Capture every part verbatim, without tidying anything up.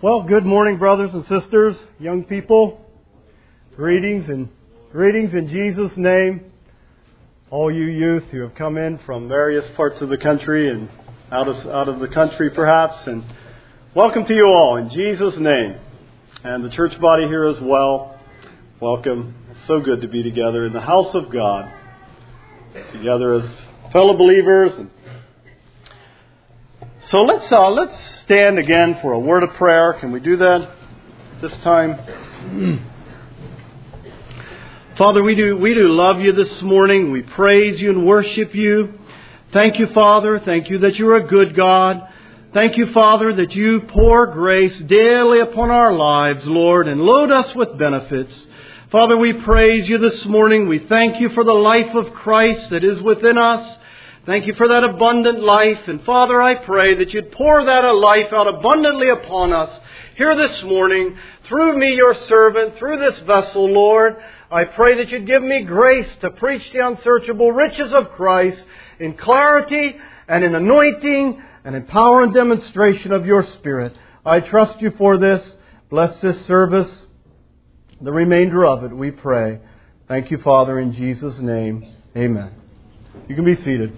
Well, good morning, brothers and sisters, young people. Greetings and greetings in Jesus' name. All you youth who have come in from various parts of the country and out of out of the country, perhaps, and welcome to you all in Jesus' name, and the church body here as well. Welcome. It's so good to be together in the house of God, together as fellow believers. And so let's uh, let's stand again for a word of prayer. Can we do that this time? Father, we do we do love you this morning. We praise you and worship you. Thank you, Father. Thank you that you're a good God. Thank you, Father, that you pour grace daily upon our lives, Lord, and load us with benefits. Father, we praise you this morning. We thank you for the life of Christ that is within us. Thank you for that abundant life. And Father, I pray that you'd pour that life out abundantly upon us here this morning through me, your servant, through this vessel, Lord. I pray that you'd give me grace to preach the unsearchable riches of Christ in clarity and in anointing and in power and demonstration of your Spirit. I trust you for this. Bless this service, the remainder of it, we pray. Thank you, Father, in Jesus' name. Amen. You can be seated.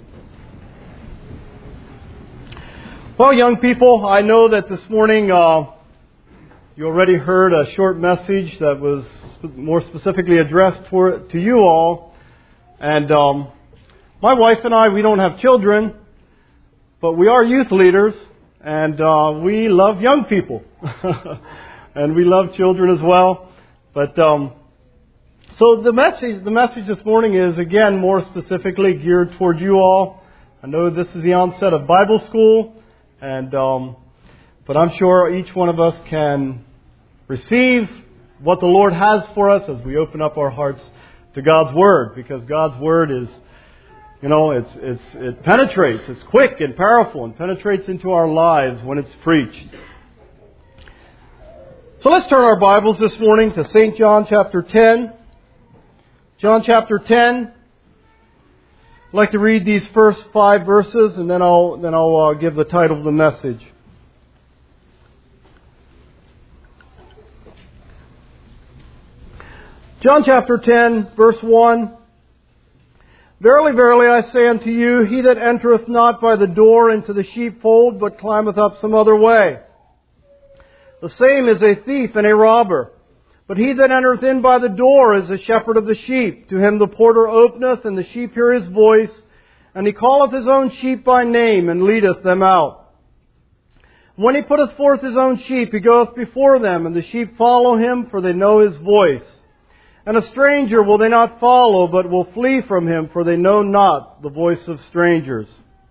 Well, young people, I know that this morning uh, you already heard a short message that was more specifically addressed for, to you all. And um, my wife and I, we don't have children, but we are youth leaders, and uh, we love young people. And we love children as well. But um, so the message, the message this morning is, again, more specifically geared toward you all. I know this is the onset of Bible school. And, um, but I'm sure each one of us can receive what the Lord has for us as we open up our hearts to God's Word, because God's Word is, you know, it's it's it penetrates, it's quick and powerful, and penetrates into our lives when it's preached. So let's turn our Bibles this morning to Saint John chapter ten. John chapter ten. I'd like to read these first five verses, and then I'll then I'll uh, give the title of the message. John chapter ten, verse one. Verily, verily, I say unto you, he that entereth not by the door into the sheepfold, but climbeth up some other way, the same is a thief and a robber. But he that entereth in by the door is the shepherd of the sheep. To him the porter openeth, and the sheep hear his voice. And he calleth his own sheep by name, and leadeth them out. When he putteth forth his own sheep, he goeth before them, and the sheep follow him, for they know his voice. And a stranger will they not follow, but will flee from him, for they know not the voice of strangers.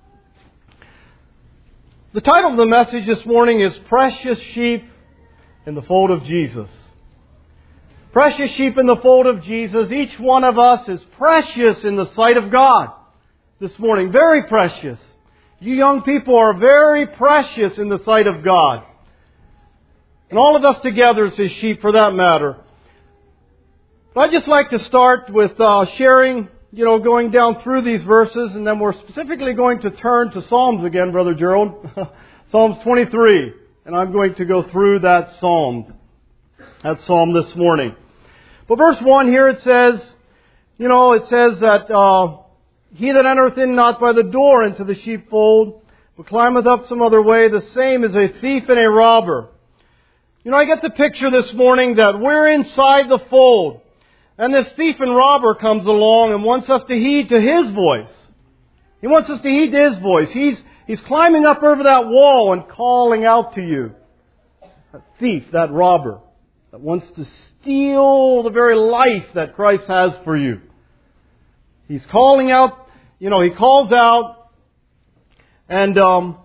The title of the message this morning is Precious Sheep in the Fold of Jesus. Precious sheep in the fold of Jesus. Each one of us is precious in the sight of God this morning. Very precious. You young people are very precious in the sight of God. And all of us together as His sheep for that matter. But I'd just like to start with uh, sharing, you know, going down through these verses, and then we're specifically going to turn to Psalms again, Brother Gerald. Psalms twenty-three. And I'm going to go through that Psalm. That Psalm this morning. But verse one here it says, you know, it says that uh, he that entereth in not by the door into the sheepfold, but climbeth up some other way, the same is a thief and a robber. You know, I get the picture this morning that we're inside the fold, and this thief and robber comes along and wants us to heed to his voice. He wants us to heed to his voice. He's he's climbing up over that wall and calling out to you. That thief, that robber, that wants to steal the very life that Christ has for you. He's calling out, you know, he calls out and um,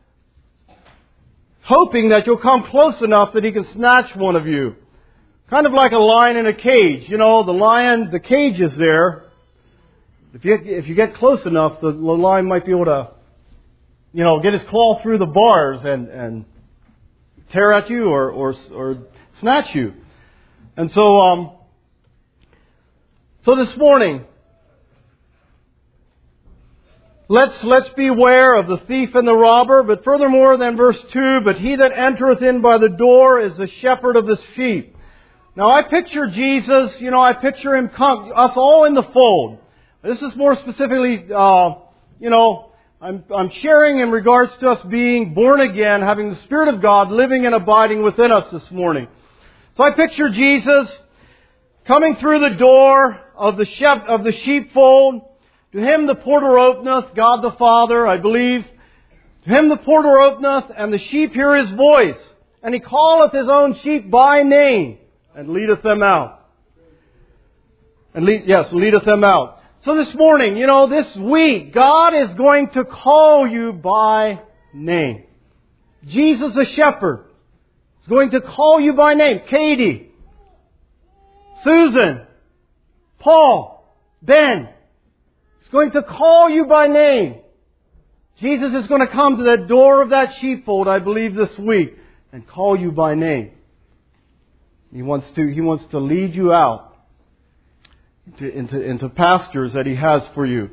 hoping that you'll come close enough that he can snatch one of you. Kind of like a lion in a cage. You know, the lion, the cage is there. If you, if you get close enough, the, the lion might be able to, you know, get his claw through the bars and, and tear at you or, or, or snatch you. And so, um, so this morning, let's, let's beware of the thief and the robber. But furthermore, then verse two, but he that entereth in by the door is the shepherd of his sheep. Now I picture Jesus, you know, I picture Him come, us all in the fold. This is more specifically, uh, you know, I'm, I'm sharing in regards to us being born again, having the Spirit of God living and abiding within us this morning. So I picture Jesus coming through the door of the shep, of the sheepfold. To Him the porter openeth, God the Father, I believe. To Him the porter openeth, and the sheep hear His voice. And He calleth His own sheep by name, and leadeth them out. And lead, yes, leadeth them out. So this morning, you know, this week, God is going to call you by name. Jesus the shepherd is going to call you by name. Katie, Susan, Paul, Ben. He's going to call you by name. Jesus is going to come to that door of that sheepfold, I believe, this week, and call you by name. He wants to, He wants to lead you out into, into, into pastures that He has for you.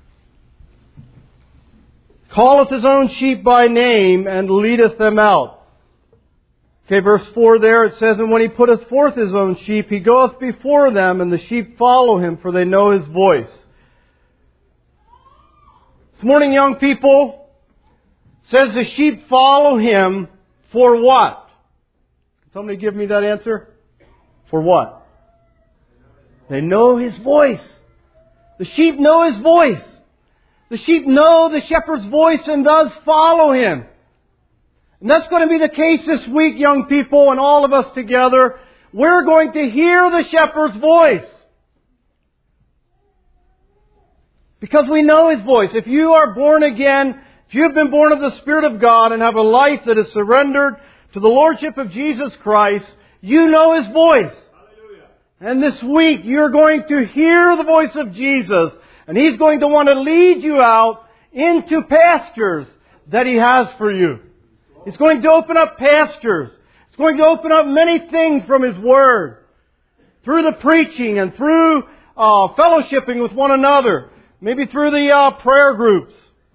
Calleth His own sheep by name, and leadeth them out. Okay, verse four there, it says, and when He putteth forth His own sheep, He goeth before them, and the sheep follow Him, for they know His voice. This morning, young people, it says the sheep follow Him for what? Can somebody give me that answer? For what? They know His voice. The sheep know His voice. The sheep know the shepherd's voice and thus follow Him. And that's going to be the case this week, young people, and all of us together. We're going to hear the shepherd's voice. Because we know His voice. If you are born again, if you have been born of the Spirit of God and have a life that is surrendered to the Lordship of Jesus Christ, you know His voice. Hallelujah. And this week you're going to hear the voice of Jesus, and He's going to want to lead you out into pastures that He has for you. He's going to open up pastures. He's going to open up many things from His Word. Through the preaching and through uh, fellowshipping with one another. Maybe through the uh, prayer groups.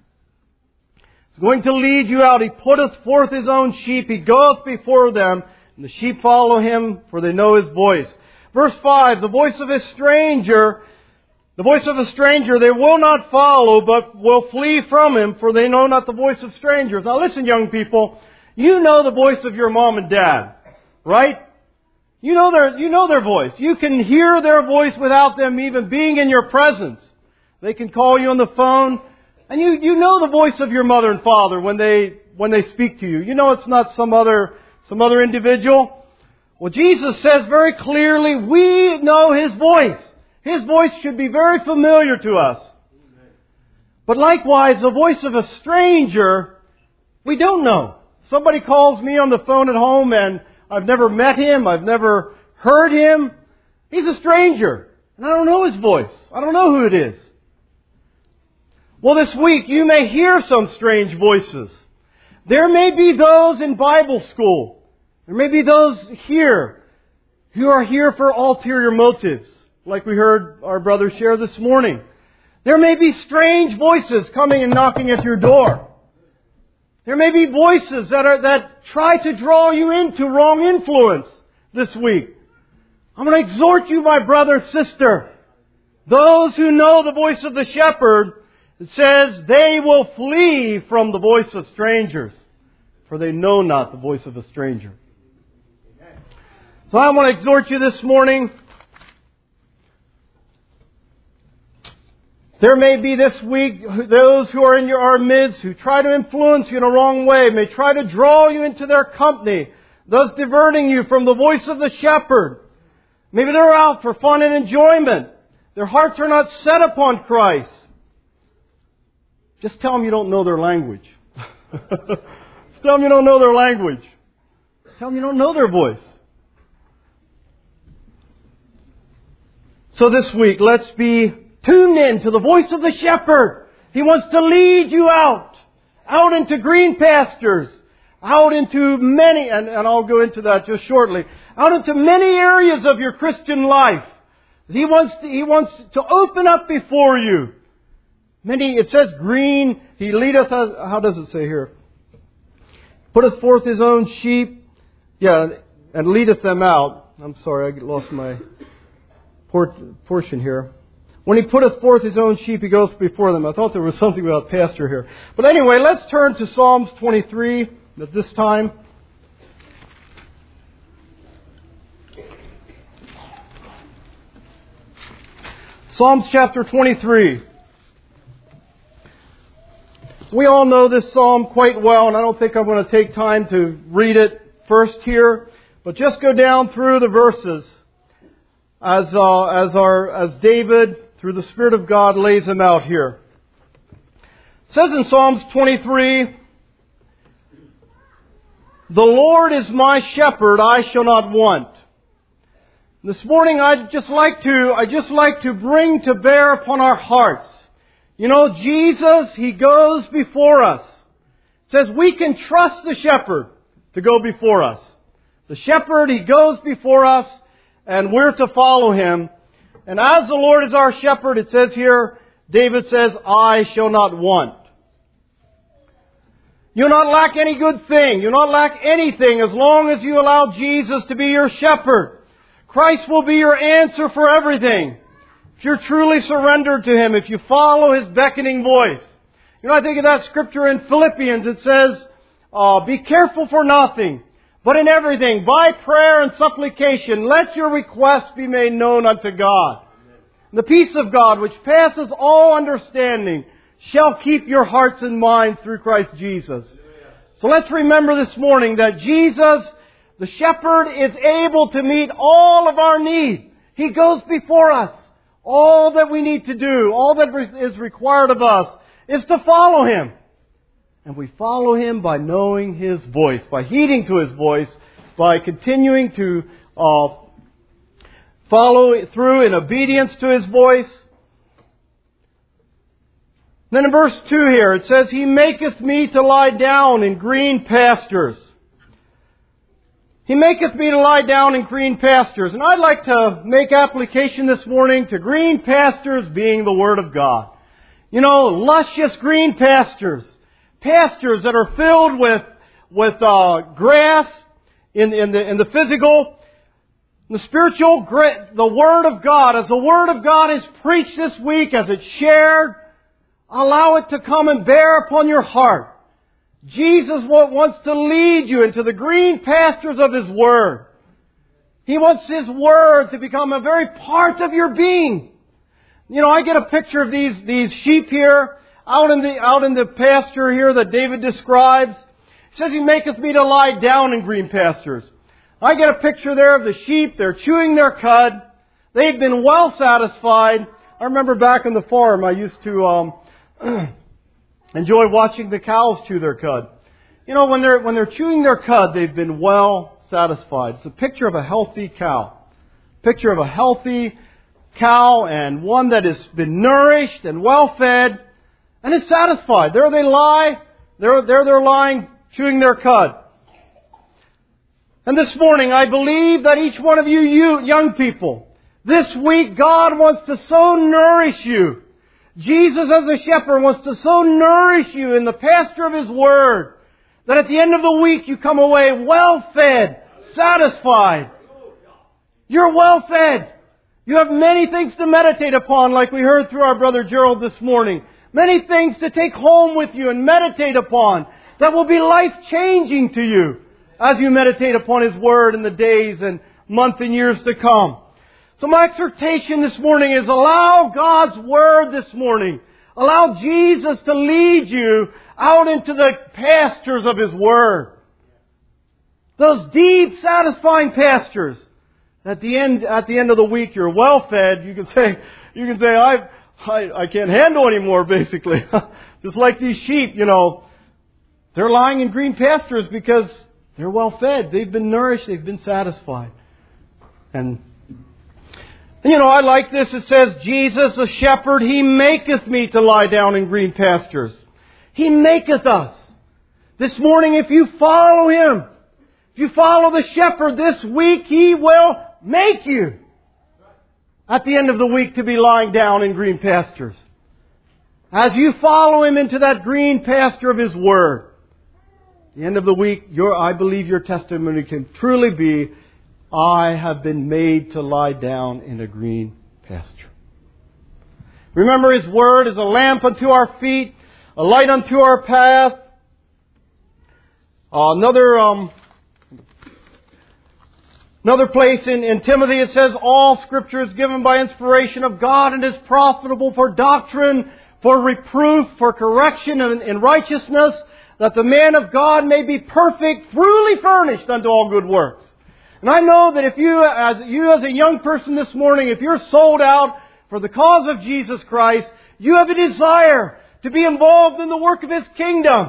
He's going to lead you out. He putteth forth His own sheep. He goeth before them. And the sheep follow Him, for they know His voice. Verse five, the voice of a stranger, the voice of a stranger they will not follow, but will flee from Him, for they know not the voice of strangers. Now listen, young people, you know the voice of your mom and dad, right? You know their, you know their voice. You can hear their voice without them even being in your presence. They can call you on the phone, and you, you know the voice of your mother and father when they, when they speak to you. You know it's not some other, some other individual. Well, Jesus says very clearly, we know His voice. His voice should be very familiar to us. But likewise, the voice of a stranger, we don't know. Somebody calls me on the phone at home and I've never met him, I've never heard him. He's a stranger. And I don't know his voice. I don't know who it is. Well, this week you may hear some strange voices. There may be those in Bible school. There may be those here who are here for ulterior motives, like we heard our brother share this morning. There may be strange voices coming and knocking at your door. There may be voices that are that try to draw you into wrong influence this week. I'm going to exhort you, my brother, sister. Those who know the voice of the shepherd, it says, they will flee from the voice of strangers, for they know not the voice of a stranger. So I want to exhort you this morning. There may be this week those who are in your our midst who try to influence you in a wrong way, may try to draw you into their company, thus diverting you from the voice of the shepherd. Maybe they're out for fun and enjoyment. Their hearts are not set upon Christ. Just tell them you don't know their language. Just tell them you don't know their language. Tell them you don't know their voice. So this week, let's be tuned in to the voice of the shepherd. He wants to lead you out. Out into green pastures. Out into many, and, and I'll go into that just shortly. Out into many areas of your Christian life. He wants to, He wants to open up before you Many, it says green, He leadeth us, how does it say here? Putteth forth His own sheep, yeah, and leadeth them out. I'm sorry, I lost my portion here. When He putteth forth His own sheep, He goes before them. I thought there was something about pasture here. But anyway, let's turn to Psalms twenty-three at this time. Psalms chapter twenty-three. We all know this psalm quite well, and I don't think I'm going to take time to read it first here, but just go down through the verses as uh, as our as David, through the Spirit of God, lays them out here. It says in Psalms twenty-three, "The Lord is my shepherd; I shall not want." This morning, I'd just like to I just like to bring to bear upon our hearts. You know, Jesus, He goes before us. It says we can trust the shepherd to go before us. The shepherd, He goes before us, and we're to follow Him. And as the Lord is our shepherd, it says here, David says, "I shall not want." You'll not lack any good thing. You'll not lack anything as long as you allow Jesus to be your shepherd. Christ will be your answer for everything. If you're truly surrendered to Him, if you follow His beckoning voice. You know, I think of that scripture in Philippians. It says, uh, "Be careful for nothing, but in everything, by prayer and supplication, let your requests be made known unto God. And the peace of God, which passes all understanding, shall keep your hearts and minds through Christ Jesus." So let's remember this morning that Jesus, the shepherd, is able to meet all of our needs. He goes before us. All that we need to do, all that is required of us, is to follow Him. And we follow Him by knowing His voice, by heeding to His voice, by continuing to uh, follow through in obedience to His voice. Then in verse two here, it says, "He maketh me to lie down in green pastures." He maketh me to lie down in green pastures. And I'd like to make application this morning to green pastures being the Word of God. You know, luscious green pastures. Pastures that are filled with, with uh, grass in, in, the, in the physical. The spiritual, the Word of God. As the Word of God is preached this week, as it's shared, allow it to come and bear upon your heart. Jesus wants to lead you into the green pastures of His Word. He wants His Word to become a very part of your being. You know, I get a picture of these, these sheep here out in the, out in the pasture here that David describes. It says, "He maketh me to lie down in green pastures." I get a picture there of the sheep. They're chewing their cud. They've been well satisfied. I remember back on the farm, I used to, um, enjoy watching the cows chew their cud. You know, when they're when they're chewing their cud, they've been well satisfied. It's a picture of a healthy cow. Picture of a healthy cow and one that has been nourished and well fed and is satisfied. There they lie. There, there they're lying, chewing their cud. And this morning, I believe that each one of you, you young people, this week God wants to so nourish you. Jesus as a shepherd wants to so nourish you in the pasture of His Word that at the end of the week you come away well fed, satisfied. You're well fed. You have many things to meditate upon, like we heard through our brother Gerald this morning. Many things to take home with you and meditate upon that will be life-changing to you as you meditate upon His Word in the days and months and years to come. So my exhortation this morning is allow God's Word this morning. Allow Jesus to lead you out into the pastures of His Word. Those deep, satisfying pastures. At the end, at the end of the week, you're well fed. You can say, you can say, I, I, I can't handle anymore, basically. Just like these sheep, you know, they're lying in green pastures because they're well fed. They've been nourished. They've been satisfied. And And you know, I like this. It says, "Jesus, the shepherd, He maketh me to lie down in green pastures." He maketh us. This morning, if you follow Him, if you follow the shepherd this week, He will make you at the end of the week to be lying down in green pastures. as you follow Him into that green pasture of His Word, at the end of the week, your, I believe your testimony can truly be, I have been made to lie down in a green pasture. Remember, His Word is a lamp unto our feet, a light unto our path. Uh, another um, another place in, in Timothy, it says, all Scripture is given by inspiration of God and is profitable for doctrine, for reproof, for correction in, in righteousness, that the man of God may be perfect, truly furnished unto all good works. And I know that if you as, you as a young person this morning, if you're sold out for the cause of Jesus Christ, you have a desire to be involved in the work of His kingdom.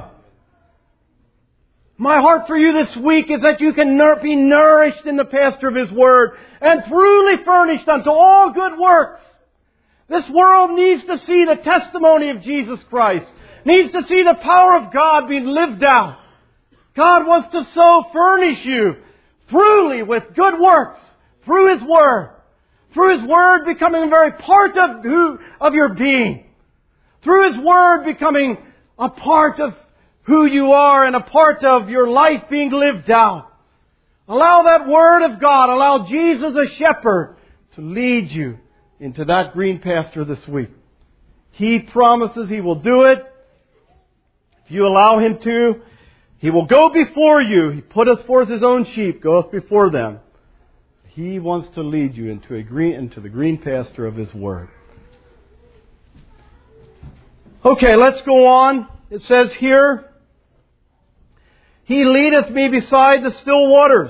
My heart for you this week is that you can be nourished in the pasture of His Word and truly furnished unto all good works. This world needs to see the testimony of Jesus Christ, needs to see the power of God being lived out. God wants to so furnish you truly with good works through His Word. Through His Word becoming a very part of who, of your being. Through His Word becoming a part of who you are and a part of your life being lived out. Allow that Word of God, allow Jesus the Shepherd to lead you into that green pasture this week. He promises He will do it. If you allow Him to, He will go before you. He putteth forth His own sheep, goeth before them. He wants to lead you into a green, into the green pasture of His Word. Okay, let's go on. It says here, He leadeth me beside the still waters.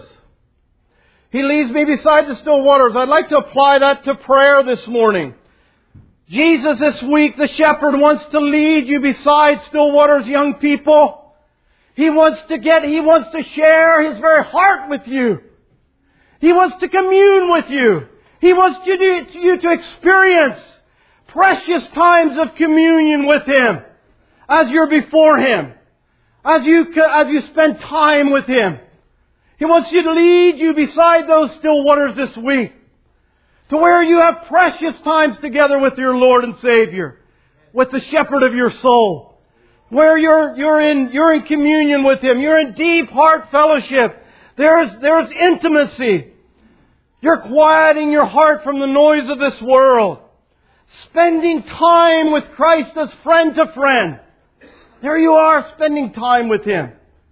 He leads me beside the still waters. I'd like to apply that to prayer this morning. Jesus this week, the Shepherd, wants to lead you beside still waters, young people. He wants to get, He wants to share His very heart with you. He wants to commune with you. He wants you to, you to experience precious times of communion with Him as you're before Him, as you, as you spend time with Him. He wants you to lead you beside those still waters this week, to where you have precious times together with your Lord and Savior, with the Shepherd of your soul, where you're, you're in, you're in communion with Him. You're in deep heart fellowship. There's, there's intimacy. You're quieting your heart from the noise of this world. Spending time with Christ as friend to friend. There you are, spending time with Him.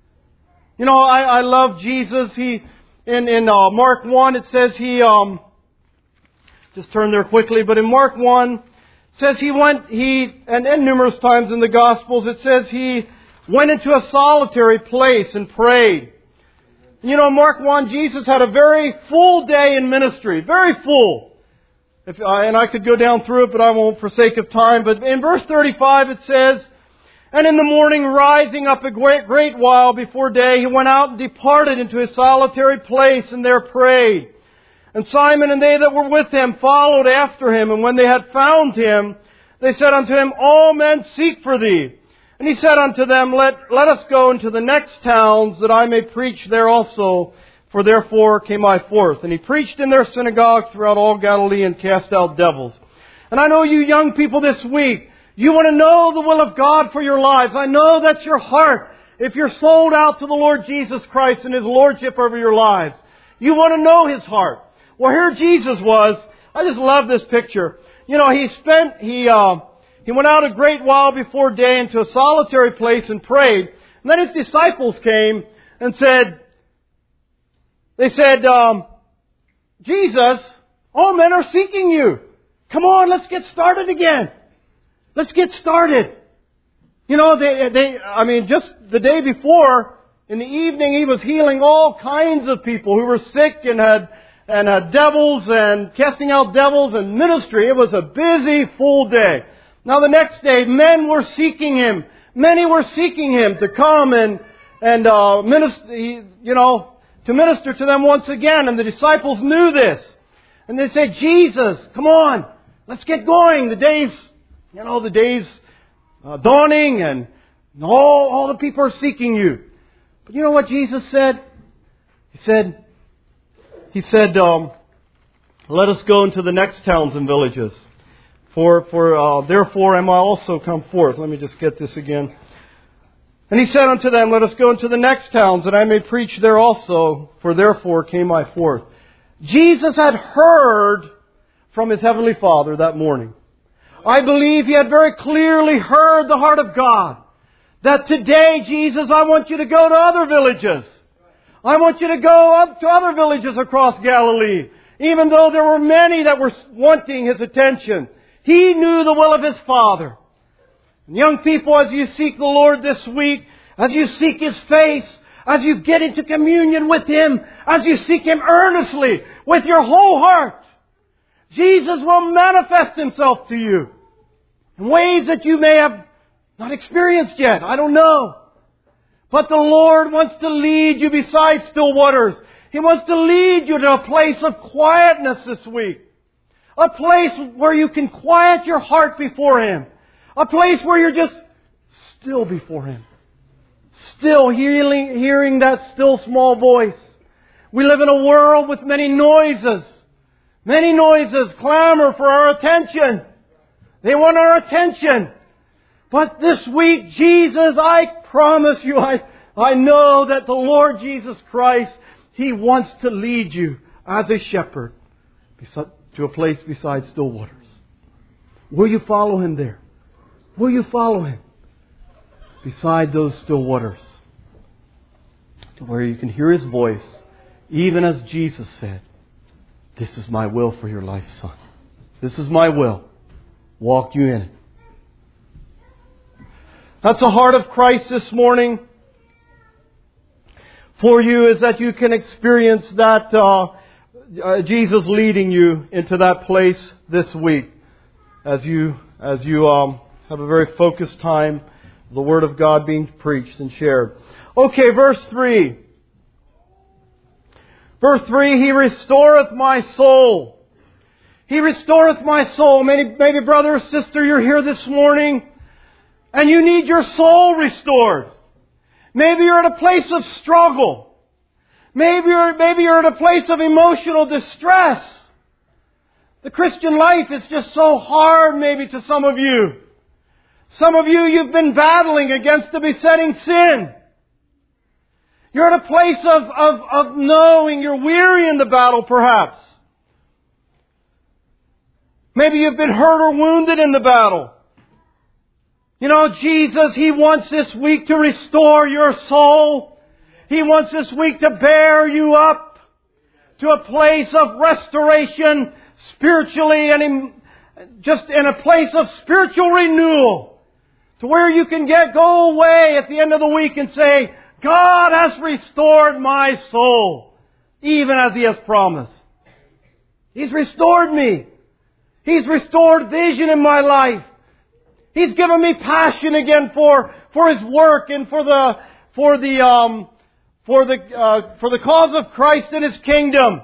You know, I, I love Jesus. He, in, in uh, Mark one, it says He, um, just turn there quickly, but in Mark one, it says He went, He, and, and numerous times in the Gospels, it says He went into a solitary place and prayed. You know, Mark one, Jesus had a very full day in ministry. Very full. If, uh, and I could go down through it, but I won't for sake of time. But in verse thirty-five it says, and in the morning, rising up a great, great while before day, He went out and departed into a solitary place and there prayed. And Simon and they that were with Him followed after Him. And when they had found Him, they said unto Him, all men seek for Thee. And He said unto them, Let, let us go into the next towns, that I may preach there also. For therefore came I forth. And He preached in their synagogue throughout all Galilee and cast out devils. And I know you young people this week, you want to know the will of God for your lives. I know that's your heart. If you're sold out to the Lord Jesus Christ and His Lordship over your lives, you want to know His heart. Well, here Jesus was. I just love this picture. You know, He spent, He... Uh, He went out a great while before day into a solitary place and prayed. And then His disciples came and said, they said, um, Jesus, all men are seeking You. Come on, let's get started again. Let's get started. You know, they, they, I mean, just the day before, in the evening, He was healing all kinds of people who were sick and had, and had devils and casting out devils and ministry. It was a busy, full day. Now the next day, men were seeking Him. Many were seeking Him to come and, and, uh, minister, you know, to minister to them once again. And the disciples knew this. And they said, Jesus, come on, let's get going. The day's, you know, the day's uh, dawning and all, all the people are seeking You. But you know what Jesus said? He said, He said, um, let us go into the next towns and villages. For, for uh, therefore am I also come forth. Let me just get this again. And he said unto them, let us go into the next towns, that I may preach there also, for therefore came I forth. Jesus had heard from His Heavenly Father that morning. I believe He had very clearly heard the heart of God. That today, Jesus, I want you to go to other villages. I want you to go up to other villages across Galilee. Even though there were many that were wanting His attention. He knew the will of His Father. And young people, as you seek the Lord this week, as you seek His face, as you get into communion with Him, as you seek Him earnestly with your whole heart, Jesus will manifest Himself to you in ways that you may have not experienced yet. I don't know. But the Lord wants to lead you beside still waters. He wants to lead you to a place of quietness this week. A place where you can quiet your heart before Him. A place where you're just still before Him. Still hearing, hearing that still small voice. We live in a world with many noises. Many noises clamor for our attention. They want our attention. But this week, Jesus, I promise you, I, I know that the Lord Jesus Christ, He wants to lead you as a shepherd to a place beside still waters. Will you follow Him there? Will you follow Him beside those still waters? To where you can hear His voice, even as Jesus said, this is my will for your life, son. This is my will. Walk you in it. That's the heart of Christ this morning for you, is that you can experience that uh, uh, Jesus leading you into that place this week as you as you um, have a very focused time, the Word of God being preached and shared. Okay, verse three. Verse three, He restoreth my soul. He restoreth my soul. Maybe, maybe brother or sister, you're here this morning and you need your soul restored. Maybe you're at a place of struggle. Maybe you're, maybe you're at a place of emotional distress. The Christian life is just so hard maybe to some of you. Some of you, you've been battling against the besetting sin. You're at a place of, of, of knowing you're weary in the battle perhaps. Maybe you've been hurt or wounded in the battle. You know, Jesus, He wants this week to restore your soul. He wants this week to bear you up to a place of restoration spiritually and in, just in a place of spiritual renewal. To where you can get go away at the end of the week and say, God has restored my soul, even as He has promised. He's restored me. He's restored vision in my life. He's given me passion again for, for His work and for the, for the, um, for the, uh, for the cause of Christ and His kingdom.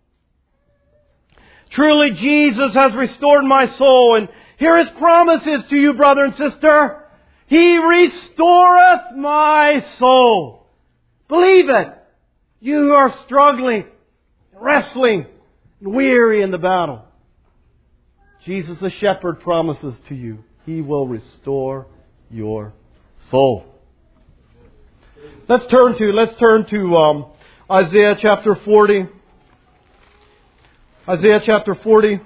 Truly Jesus has restored my soul. And here His promise is to you, brother and sister. He restoreth my soul. Believe it. You who are struggling, wrestling, and weary in the battle. Jesus the shepherd promises to you, He will restore your soul. Let's turn to, let's turn to um, Isaiah chapter forty. Isaiah chapter forty.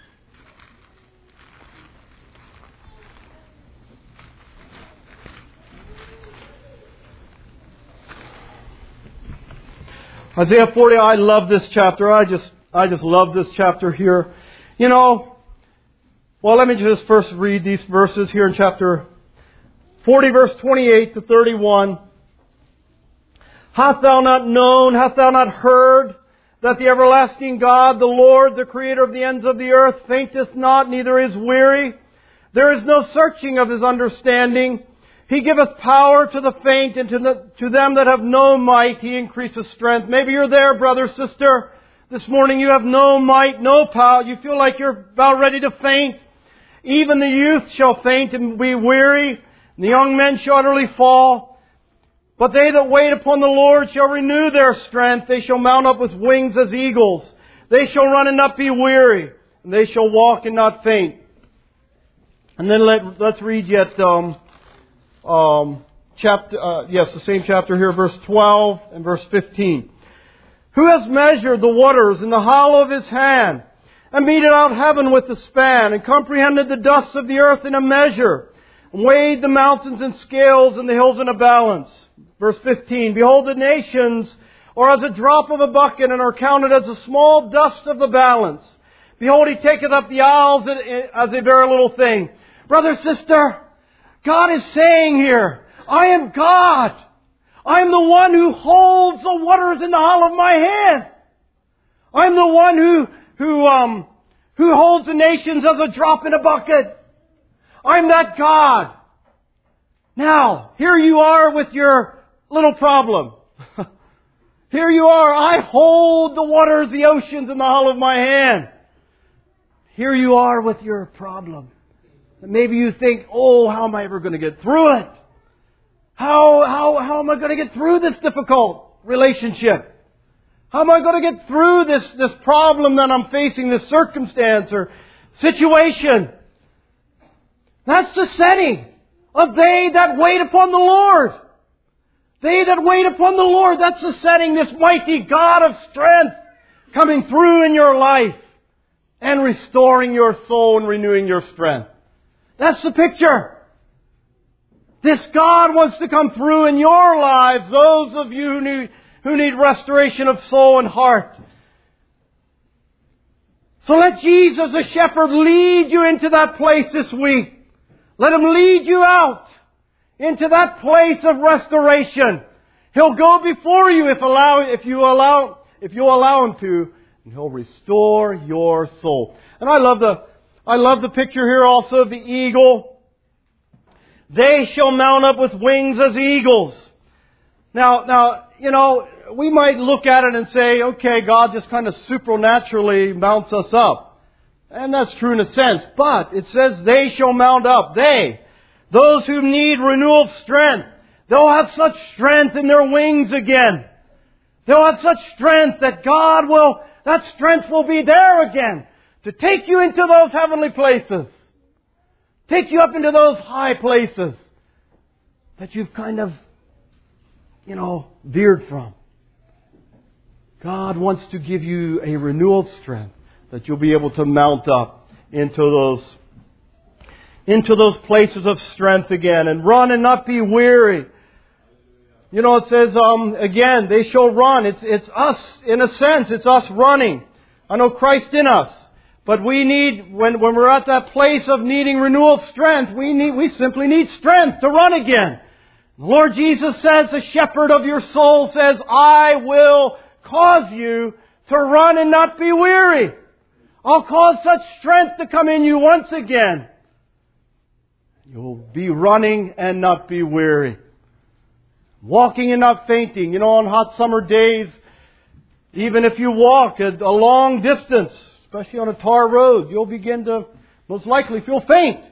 Isaiah forty, I love this chapter. I just, I just love this chapter here. You know, well, let me just first read these verses here in chapter forty, verse twenty-eight to thirty-one. Hast thou not known, hast thou not heard, that the everlasting God, the Lord, the Creator of the ends of the earth, fainteth not, neither is weary? There is no searching of His understanding. He giveth power to the faint, and to, the, to them that have no might He increaseth strength. Maybe you're there, brother, sister. This morning you have no might, no power. You feel like you're about ready to faint. Even the youth shall faint and be weary, and the young men shall utterly fall. But they that wait upon the Lord shall renew their strength. They shall mount up with wings as eagles. They shall run and not be weary, and they shall walk and not faint. And then let, let's read yet, um, um, chapter, uh, yes, the same chapter here, verse twelve and verse fifteen. Who has measured the waters in the hollow of His hand, and meted out heaven with a span, and comprehended the dust of the earth in a measure, and weighed the mountains in scales and the hills in a balance? Verse fifteen. Behold, the nations are as a drop of a bucket, and are counted as a small dust of the balance. Behold, He taketh up the isles as a very little thing. Brother, sister, God is saying here, I am God. I am the one who holds the waters in the hollow of my hand. I am the one who who um who holds the nations as a drop in a bucket. I'm that God. Now, here you are with your little problem. Here you are. I hold the waters, the oceans in the hollow of my hand. Here you are with your problem. And maybe you think, oh, how am I ever going to get through it? How, how, how am I going to get through this difficult relationship? How am I going to get through this, this problem that I'm facing, this circumstance or situation? That's the setting of they that wait upon the Lord. They that wait upon the Lord, that's the setting, this mighty God of strength coming through in your life and restoring your soul and renewing your strength. That's the picture. This God wants to come through in your lives, those of you who need, who need restoration of soul and heart. So let Jesus, the shepherd, lead you into that place this week. Let Him lead you out into that place of restoration. He'll go before you if allow if you allow if you allow Him to, and He'll restore your soul. And I love the I love the picture here also of the eagle. They shall mount up with wings as eagles. Now, now, you know, we might look at it and say, okay, God just kind of supernaturally mounts us up. And that's true in a sense. But it says they shall mount up. They, those who need renewal of strength, they'll have such strength in their wings again. They'll have such strength that God will, that strength will be there again to take you into those heavenly places. Take you up into those high places that you've kind of, you know, veered from. God wants to give you a renewal strength that you'll be able to mount up into those, into those places of strength again and run and not be weary. You know, it says, um, again, they shall run. It's, it's us, in a sense, it's us running. I know Christ in us. But we need, when, when we're at that place of needing renewal of strength, we need, we simply need strength to run again. The Lord Jesus says, the shepherd of your soul says, I will cause you to run and not be weary. I'll cause such strength to come in you once again. You'll be running and not be weary. Walking and not fainting. You know, on hot summer days, even if you walk a, a long distance, especially on a tar road, you'll begin to most likely feel faint.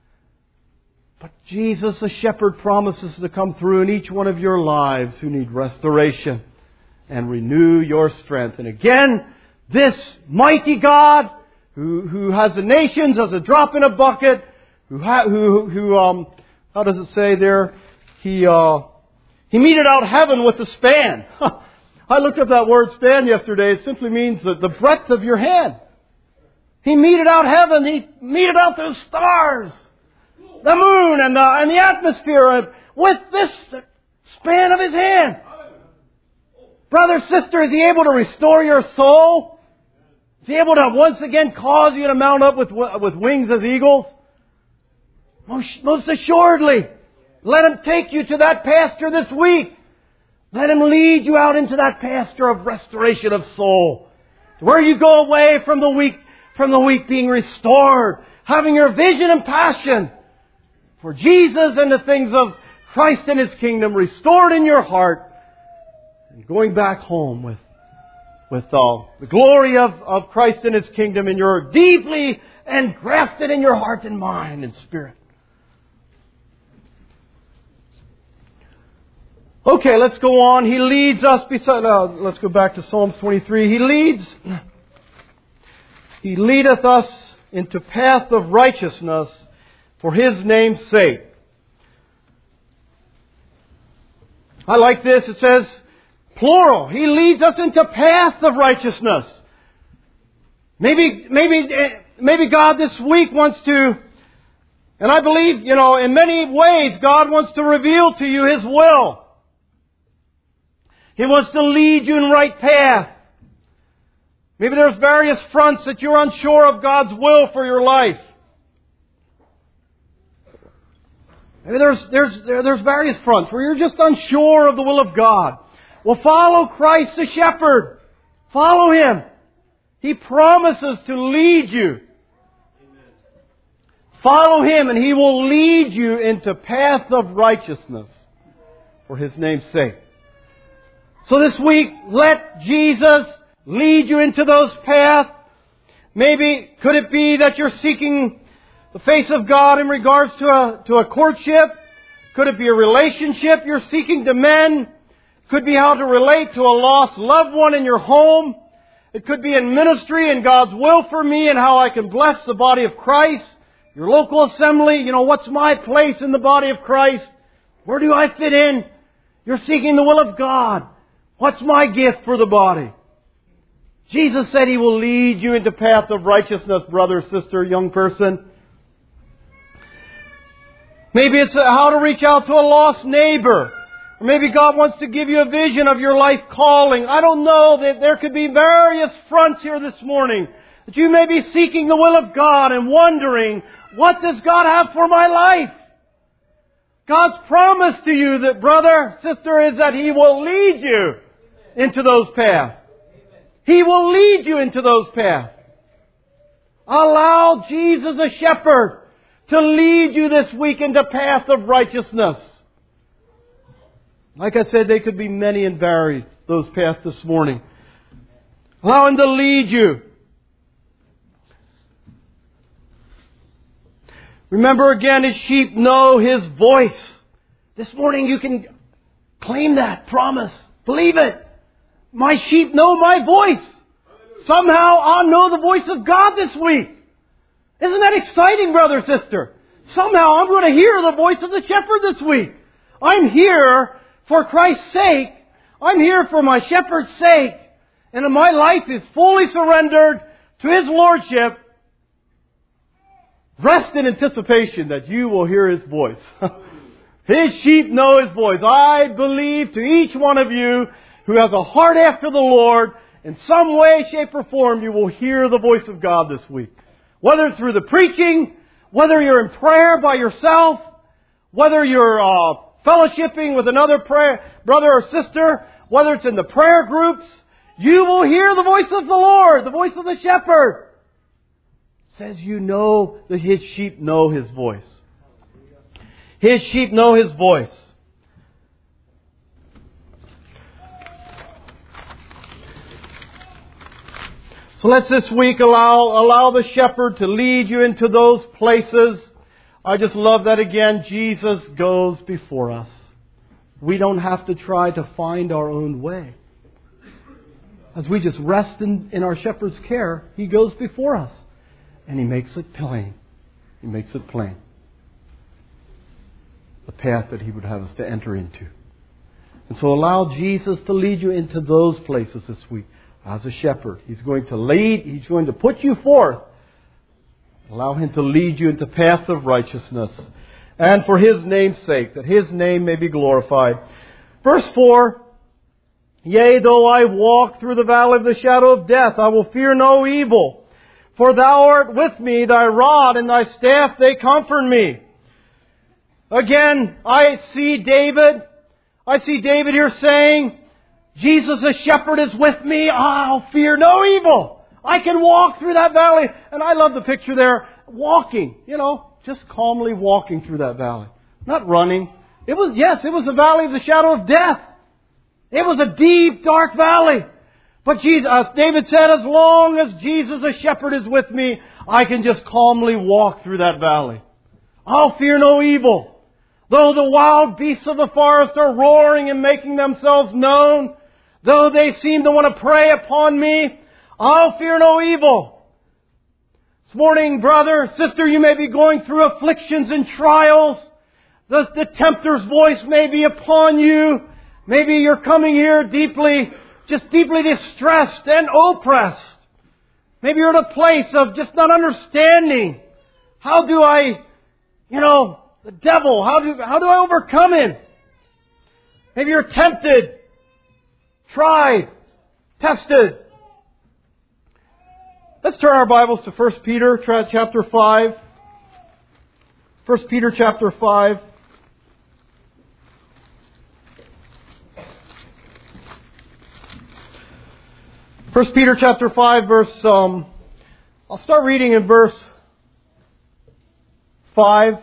But Jesus, the shepherd, promises to come through in each one of your lives who need restoration and renew your strength. And again, this mighty God who, who has the nations as a drop in a bucket, who, ha, who, who um, how does it say there? He, uh, he meted out heaven with a span. I looked up that word span yesterday. It simply means the, the breadth of your hand. He meted out heaven. He meted out those stars, the moon and the, and the atmosphere with this span of His hand. Brother, sister, is He able to restore your soul? Is He able to once again cause you to mount up with, with wings as eagles? Most, most assuredly. Let Him take you to that pasture this week. Let Him lead you out into that pasture of restoration of soul. Where you go away from the weak, from the weak being restored, having your vision and passion for Jesus and the things of Christ and His kingdom restored in your heart, and going back home with, with uh, the glory of, of Christ and His kingdom in your deeply engrafted in your heart and mind and spirit. Okay, let's go on. He leads us beside, uh, let's go back to Psalms twenty-three. He leads, He leadeth us into path of righteousness for His name's sake. I like this. It says, plural. He leads us into paths of righteousness. Maybe, maybe, maybe God this week wants to, and I believe, you know, in many ways, God wants to reveal to you His will. He wants to lead you in right path. Maybe there's various fronts that you're unsure of God's will for your life. Maybe there's, there's, there's various fronts where you're just unsure of the will of God. Well, follow Christ the shepherd. Follow Him. He promises to lead you. Amen. Follow Him and He will lead you into paths of righteousness for His name's sake. So this week, let Jesus lead you into those paths. Maybe, could it be that you're seeking the face of God in regards to a, to a courtship? Could it be a relationship you're seeking to mend? Could be how to relate to a lost loved one in your home. It could be in ministry and God's will for me and how I can bless the body of Christ. Your local assembly, you know, what's my place in the body of Christ? Where do I fit in? You're seeking the will of God. What's my gift for the body? Jesus said He will lead you into path of righteousness, brother, sister, young person. Maybe it's how to reach out to a lost neighbor. Or maybe God wants to give you a vision of your life calling. I don't know. That there could be various fronts here this morning. That you may be seeking the will of God and wondering, what does God have for my life? God's promise to you, that brother, sister, is that He will lead you into those paths. He will lead you into those paths. Allow Jesus, a shepherd, to lead you this week into paths of righteousness. Like I said, they could be many and varied, those paths this morning. Allow Him to lead you. Remember again, His sheep know His voice. This morning you can claim that promise. Believe it. My sheep know my voice. Somehow I'll know the voice of God this week. Isn't that exciting, brother, sister? Somehow I'm going to hear the voice of the shepherd this week. I'm here for Christ's sake. I'm here for my shepherd's sake. And my life is fully surrendered to His lordship. Rest in anticipation that you will hear His voice. His sheep know His voice. I believe to each one of you who has a heart after the Lord, in some way, shape, or form, you will hear the voice of God this week. Whether through the preaching, whether you're in prayer by yourself, whether you're uh, fellowshipping with another prayer, brother or sister, whether it's in the prayer groups, you will hear the voice of the Lord, the voice of the shepherd. It says you know that His sheep know His voice. His sheep know His voice. So let's this week allow, allow the shepherd to lead you into those places. I just love that again. Jesus goes before us. We don't have to try to find our own way. As we just rest in, in our shepherd's care, He goes before us. And He makes it plain. He makes it plain. The path that He would have us to enter into. And so allow Jesus to lead you into those places this week. As a shepherd, He's going to lead, He's going to put you forth. Allow Him to lead you into paths of righteousness. And for His name's sake, that His name may be glorified. Verse four, Yea, though I walk through the valley of the shadow of death, I will fear no evil. For Thou art with me, Thy rod and Thy staff, they comfort me. Again, I see David. I see David here saying, Jesus, the shepherd, is with me. I'll fear no evil. I can walk through that valley. And I love the picture there. Walking, you know, just calmly walking through that valley. Not running. It was, yes, it was the valley of the shadow of death. It was a deep, dark valley. But Jesus, uh, David said, as long as Jesus, the shepherd, is with me, I can just calmly walk through that valley. I'll fear no evil. Though the wild beasts of the forest are roaring and making themselves known, though they seem to want to prey upon me, I'll fear no evil. This morning, brother, sister, you may be going through afflictions and trials. The, the tempter's voice may be upon you. Maybe you're coming here deeply, just deeply distressed and oppressed. Maybe you're at a place of just not understanding. How do I, you know, the devil, how do, how do I overcome him? Maybe you're tempted, tried, tested. Let's turn our Bibles to First Peter chapter five. First Peter chapter five. First Peter chapter five, verse, um, I'll start reading in verse five.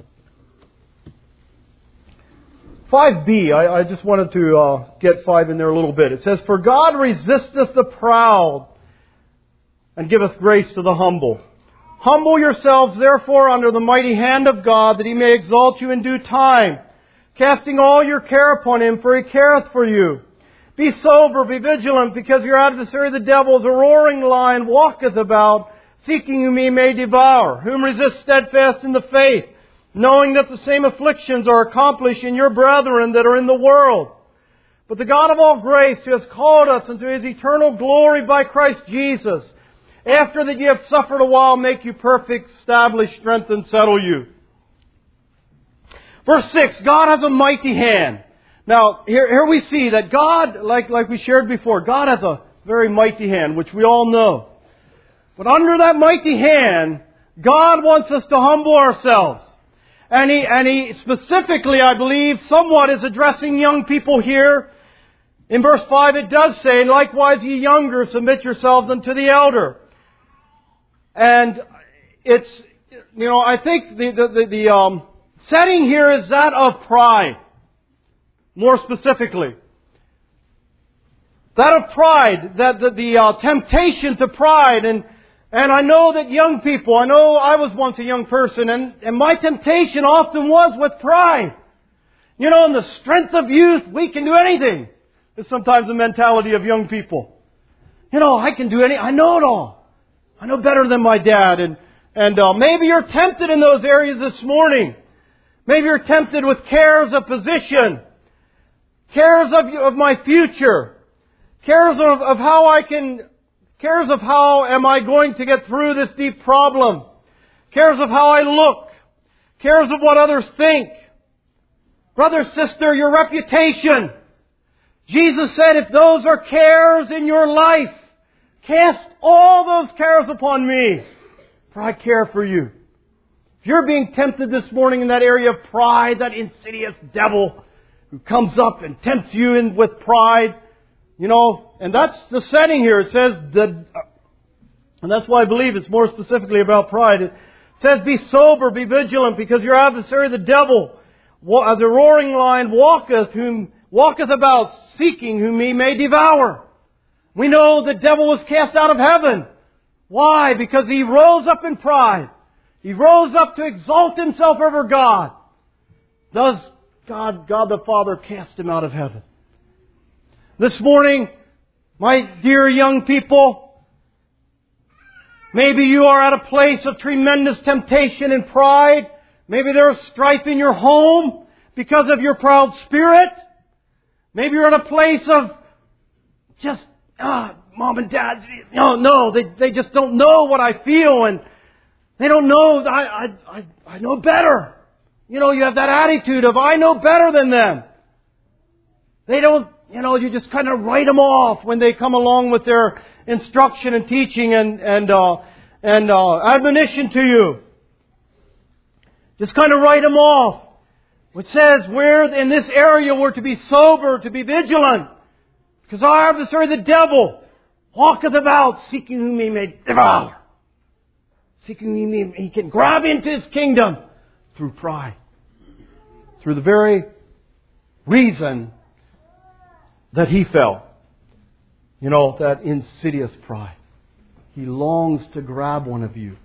five b, I, I just wanted to uh, get five in there a little bit. It says, "For God resisteth the proud, and giveth grace to the humble. Humble yourselves, therefore, under the mighty hand of God, that He may exalt you in due time, casting all your care upon Him, for He careth for you. Be sober, be vigilant, because your adversary the devil, as a roaring lion, walketh about, seeking whom he may devour, whom resist steadfast in the faith, knowing that the same afflictions are accomplished in your brethren that are in the world. But the God of all grace, who has called us unto His eternal glory by Christ Jesus, after that ye have suffered a while, make you perfect, establish, strengthen, settle you." Verse six, God has a mighty hand. Now, here, here we see that God, like, like we shared before, God has a very mighty hand, which we all know. But under that mighty hand, God wants us to humble ourselves. And He, and He specifically, I believe, somewhat is addressing young people here. In verse five it does say, "Likewise ye younger, submit yourselves unto the elder." And it's, you know, I think the, the, the, the um, setting here is that of pride. More specifically, that of pride, that the, the uh, temptation to pride, and and I know that young people, I know I was once a young person, and, and my temptation often was with pride. You know, in the strength of youth, we can do anything. It's sometimes the mentality of young people. You know, I can do any, I know it all. I know better than my dad, and and uh, maybe you're tempted in those areas this morning. Maybe you're tempted with cares of position. Cares of, of my future. Cares of, of how I can, cares of how am I going to get through this deep problem. Cares of how I look. Cares of what others think. Brother, sister, your reputation. Jesus said, if those are cares in your life, cast all those cares upon me, for I care for you. If you're being tempted this morning in that area of pride, that insidious devil who comes up and tempts you in with pride, you know, and that's the setting here. It says, that, and that's why I believe it's more specifically about pride. It says, "Be sober, be vigilant, because your adversary, the devil, as a roaring lion, walketh, whom walketh about, seeking whom he may devour." We know the devil was cast out of heaven. Why? Because he rose up in pride. He rose up to exalt himself over God. Does God, God the Father cast him out of heaven? This morning, my dear young people, maybe you are at a place of tremendous temptation and pride. Maybe there is strife in your home because of your proud spirit. Maybe you're at a place of just, ah, mom and dad, no, no, they, they just don't know what I feel, and they don't know, I, I, I, I know better. You know, you have that attitude of, I know better than them. They don't, you know, you just kind of write them off when they come along with their instruction and teaching and, and, uh, and, uh, admonition to you. Just kind of write them off. It says we're in this area we're to be sober, to be vigilant. Because our adversary, the devil, walketh about seeking whom he may devour. Seeking whom he can grab into his kingdom through pride. Through the very reason that he fell. You know, that insidious pride. He longs to grab one of you.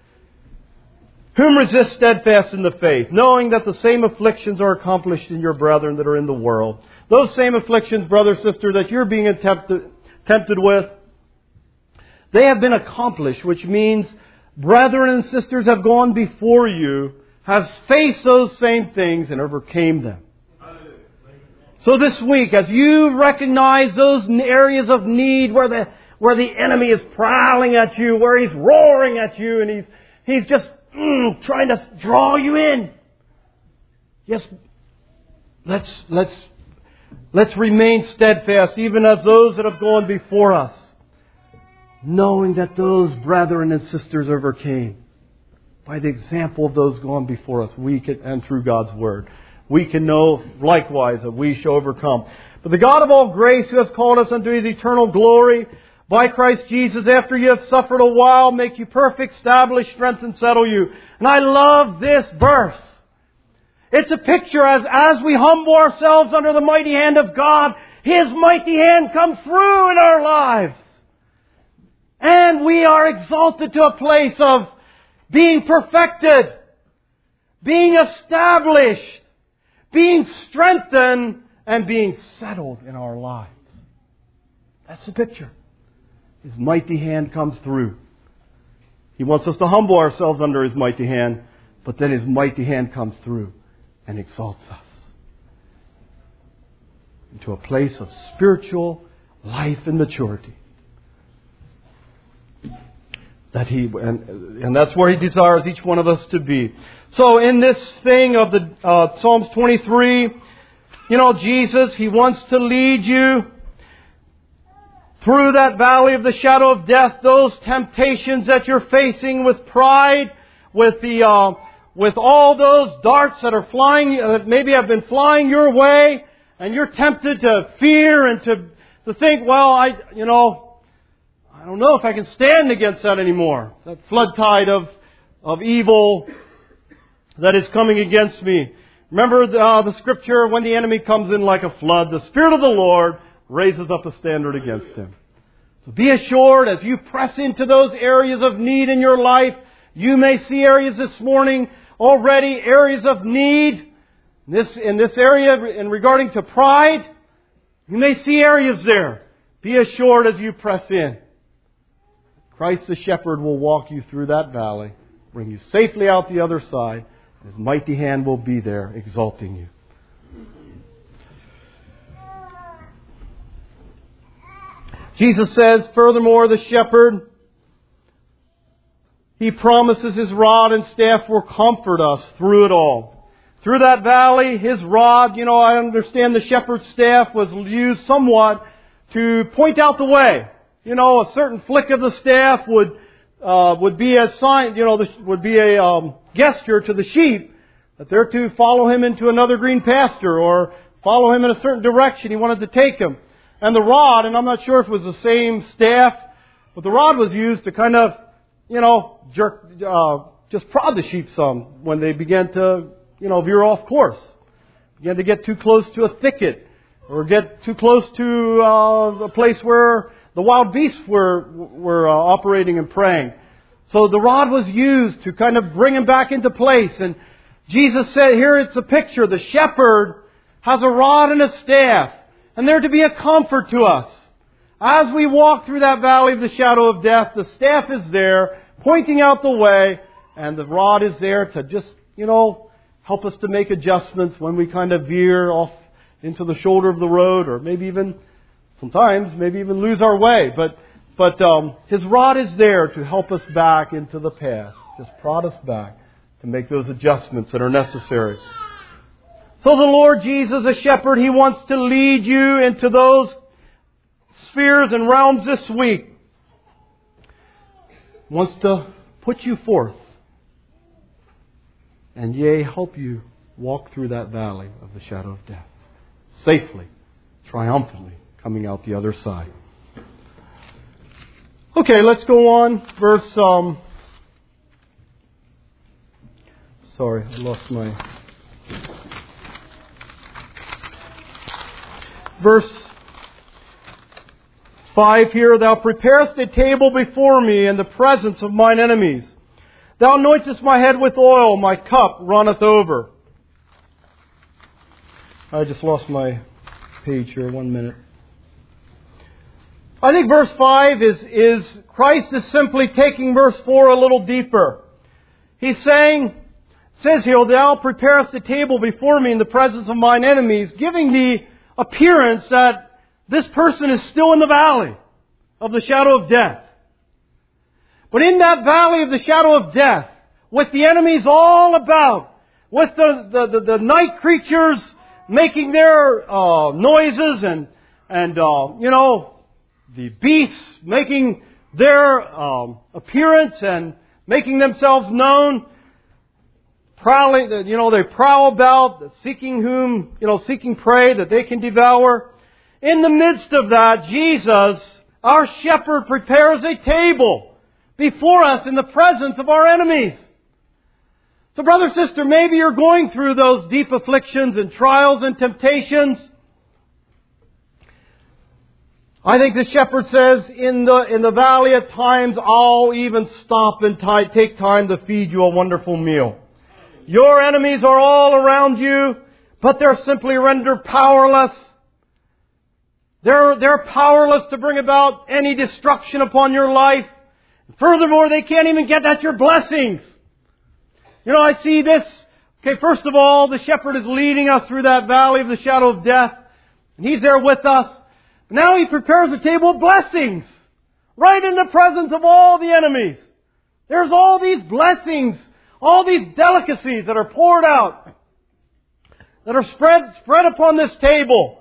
Whom resist steadfast in the faith, knowing that the same afflictions are accomplished in your brethren that are in the world. Those same afflictions, brother, sister, that you're being tempted, tempted with, they have been accomplished, which means brethren and sisters have gone before you, have faced those same things and overcame them. So this week, as you recognize those areas of need where the where the enemy is prowling at you, where he's roaring at you, and he's he's just mm, trying to draw you in. Yes, let's let's let's remain steadfast, even as those that have gone before us, knowing that those brethren and sisters overcame by the example of those gone before us. We can, and through God's Word, we can know likewise that we shall overcome. But the God of all grace, who has called us unto His eternal glory by Christ Jesus, after you have suffered a while, make you perfect, establish, strengthen, settle you. And I love this verse. It's a picture as, as we humble ourselves under the mighty hand of God, His mighty hand comes through in our lives. And we are exalted to a place of being perfected, being established, being strengthened, and being settled in our lives. That's the picture. His mighty hand comes through. He wants us to humble ourselves under His mighty hand, but then His mighty hand comes through and exalts us into a place of spiritual life and maturity. That He and, and that's where He desires each one of us to be. So in this thing of the uh, Psalms twenty-three, you know, Jesus, He wants to lead you through that valley of the shadow of death, those temptations that you're facing with pride, with the uh, with all those darts that are flying, that maybe have been flying your way, and you're tempted to fear and to to think, well, I you know, I don't know if I can stand against that anymore. That flood tide of of evil that is coming against me. Remember the, uh, the scripture, when the enemy comes in like a flood, the Spirit of the Lord raises up a standard against him. So be assured, as you press into those areas of need in your life, you may see areas this morning already, areas of need. This, in this area, in regarding to pride, you may see areas there. Be assured as you press in. Christ the Shepherd will walk you through that valley, bring you safely out the other side. His mighty hand will be there, exalting you. Jesus says, furthermore, the shepherd, He promises His rod and staff will comfort us through it all. Through that valley, His rod, you know, I understand the shepherd's staff was used somewhat to point out the way. You know, a certain flick of the staff would uh, would be a sign, you know, this would be a um, gesture to the sheep that they're to follow Him into another green pasture or follow Him in a certain direction He wanted to take them. And the rod, and I'm not sure if it was the same staff, but the rod was used to kind of, you know, jerk, uh, just prod the sheep some when they began to, you know, veer off course. Began to get too close to a thicket or get too close to uh, a place where the wild beasts were were uh, operating and preying. So the rod was used to kind of bring him back into place. And Jesus said, here it's a picture. The shepherd has a rod and a staff. And they're to be a comfort to us. As we walk through that valley of the shadow of death, the staff is there, pointing out the way, and the rod is there to just, you know, help us to make adjustments when we kind of veer off into the shoulder of the road, or maybe even, sometimes, maybe even lose our way. But but um, His rod is there to help us back into the path, just prod us back to make those adjustments that are necessary. So the Lord Jesus, a shepherd, He wants to lead you into those spheres and realms this week. He wants to put you forth. And yea, help you walk through that valley of the shadow of death. Safely, triumphantly, coming out the other side. Okay, let's go on. Verse, um... Sorry, I lost my... Verse five here, Thou preparest a table before me in the presence of mine enemies. Thou anointest my head with oil, my cup runneth over. I just lost my page here, one minute. I think verse five is, is Christ is simply taking verse four a little deeper. He's saying, it says here, Thou preparest a table before me in the presence of mine enemies, giving the appearance that this person is still in the valley of the shadow of death. But in that valley of the shadow of death, with the enemies all about, with the, the, the, the night creatures making their uh, noises and, and uh, you know, the beasts making their um, appearance and making themselves known, prowling, you know, they prowl about, seeking whom, you know, seeking prey that they can devour. In the midst of that, Jesus, our shepherd, prepares a table before us in the presence of our enemies. So brother, sister, maybe you're going through those deep afflictions and trials and temptations. I think the shepherd says, in the in the valley at times, I'll even stop and t- take time to feed you a wonderful meal. Your enemies are all around you, but they're simply rendered powerless. They're, they're powerless to bring about any destruction upon your life. Furthermore, they can't even get at your blessings. You know, I see this. Okay, first of all, the shepherd is leading us through that valley of the shadow of death. And He's there with us. Now He prepares a table of blessings. Right in the presence of all the enemies. There's all these blessings. All these delicacies that are poured out. That are spread, spread upon this table.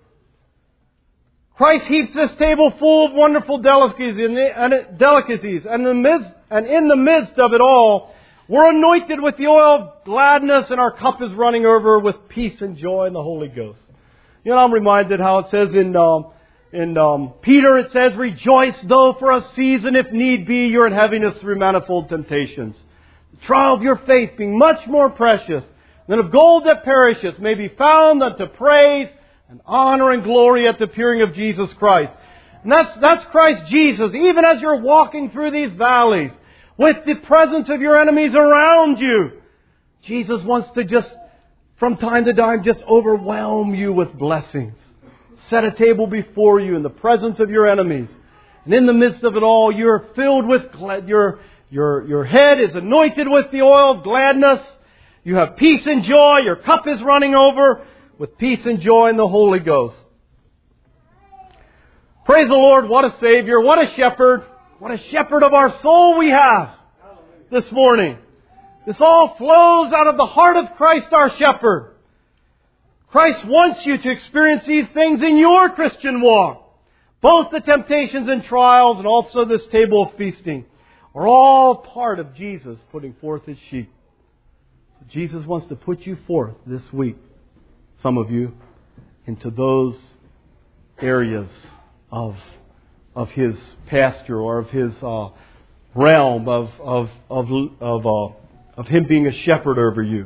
Christ heaps this table full of wonderful delicacies. And, delicacies, and, in the midst, and in the midst of it all, we're anointed with the oil of gladness, and our cup is running over with peace and joy in the Holy Ghost. You know, I'm reminded how it says in um, in um, Peter, it says, Rejoice, though for a season, if need be, you're in heaviness through manifold temptations. The trial of your faith, being much more precious than of gold that perishes, may be found unto praise and honor and glory at the appearing of Jesus Christ. And that's, that's Christ Jesus. Even as you're walking through these valleys, with the presence of your enemies around you, Jesus wants to just, from time to time, just overwhelm you with blessings. Set a table before you in the presence of your enemies. And in the midst of it all, you're filled with glad, your, your, your head is anointed with the oil of gladness. You have peace and joy. Your cup is running over with peace and joy in the Holy Ghost. Praise the Lord. What a Savior. What a shepherd. What a shepherd of our soul we have this morning. This all flows out of the heart of Christ our shepherd. Christ wants you to experience these things in your Christian walk. Both the temptations and trials and also this table of feasting are all part of Jesus putting forth His sheep. So Jesus wants to put you forth this week, some of you, into those areas of of His pasture or of His uh, realm of of of of, uh, of Him being a shepherd over you.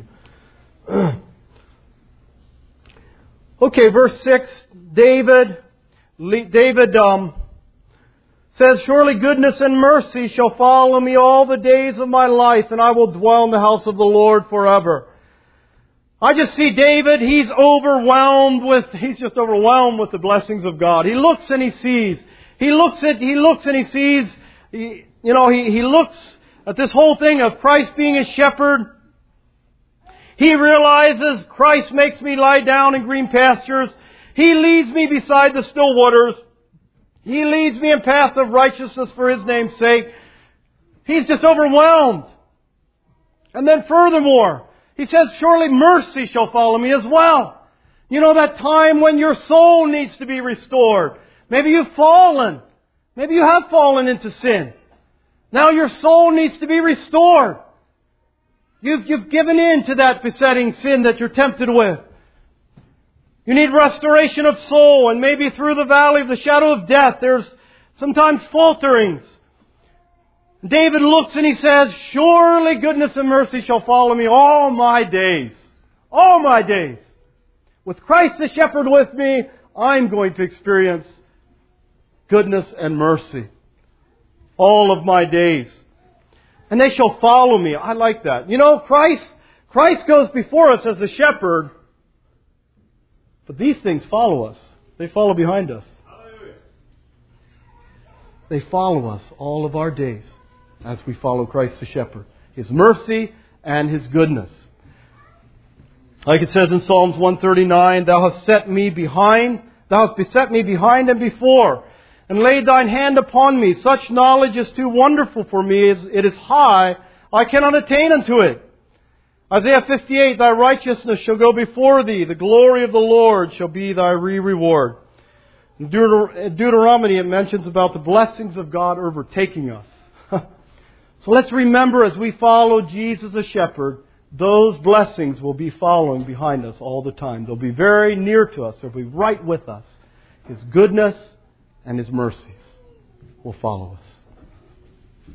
Okay, verse six. David, David um, says, Surely goodness and mercy shall follow me all the days of my life, and I will dwell in the house of the Lord forever. I just see David, he's overwhelmed with, he's just overwhelmed with the blessings of God. He looks and he sees. He looks at, he looks and he sees, he, you know, he, he looks at this whole thing of Christ being a shepherd. He realizes Christ makes me lie down in green pastures. He leads me beside the still waters. He leads me in paths of righteousness for His name's sake. He's just overwhelmed. And then furthermore, He says, surely mercy shall follow me as well. You know, that time when your soul needs to be restored. Maybe you've fallen. Maybe you have fallen into sin. Now your soul needs to be restored. You've, you've given in to that besetting sin that you're tempted with. You need restoration of soul, and maybe through the valley of the shadow of death, there's sometimes falterings. David looks and he says, Surely goodness and mercy shall follow me all my days. All my days. With Christ the shepherd with me, I'm going to experience goodness and mercy all of my days. And they shall follow me. I like that. You know, Christ, Christ goes before us as a shepherd, but these things follow us. They follow behind us. they follow us all of our days as we follow Christ the Shepherd. His mercy and His goodness. Like it says in Psalms one thirty-nine, Thou hast set me behind, Thou hast beset me behind and before, and laid Thine hand upon me. Such knowledge is too wonderful for me. It is high. I cannot attain unto it. Isaiah fifty-eight, Thy righteousness shall go before Thee. The glory of the Lord shall be Thy reward. In Deuter- Deuteronomy, it mentions about the blessings of God overtaking us. So let's remember, as we follow Jesus as shepherd, those blessings will be following behind us all the time. They'll be very near to us. They'll be right with us. His goodness and His mercies will follow us.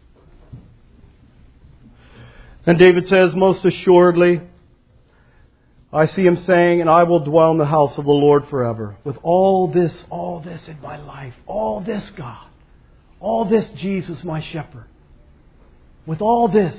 And David says, most assuredly, I see him saying, and I will dwell in the house of the Lord forever. With all this, all this in my life, all this, God, all this, Jesus, my shepherd. With all this,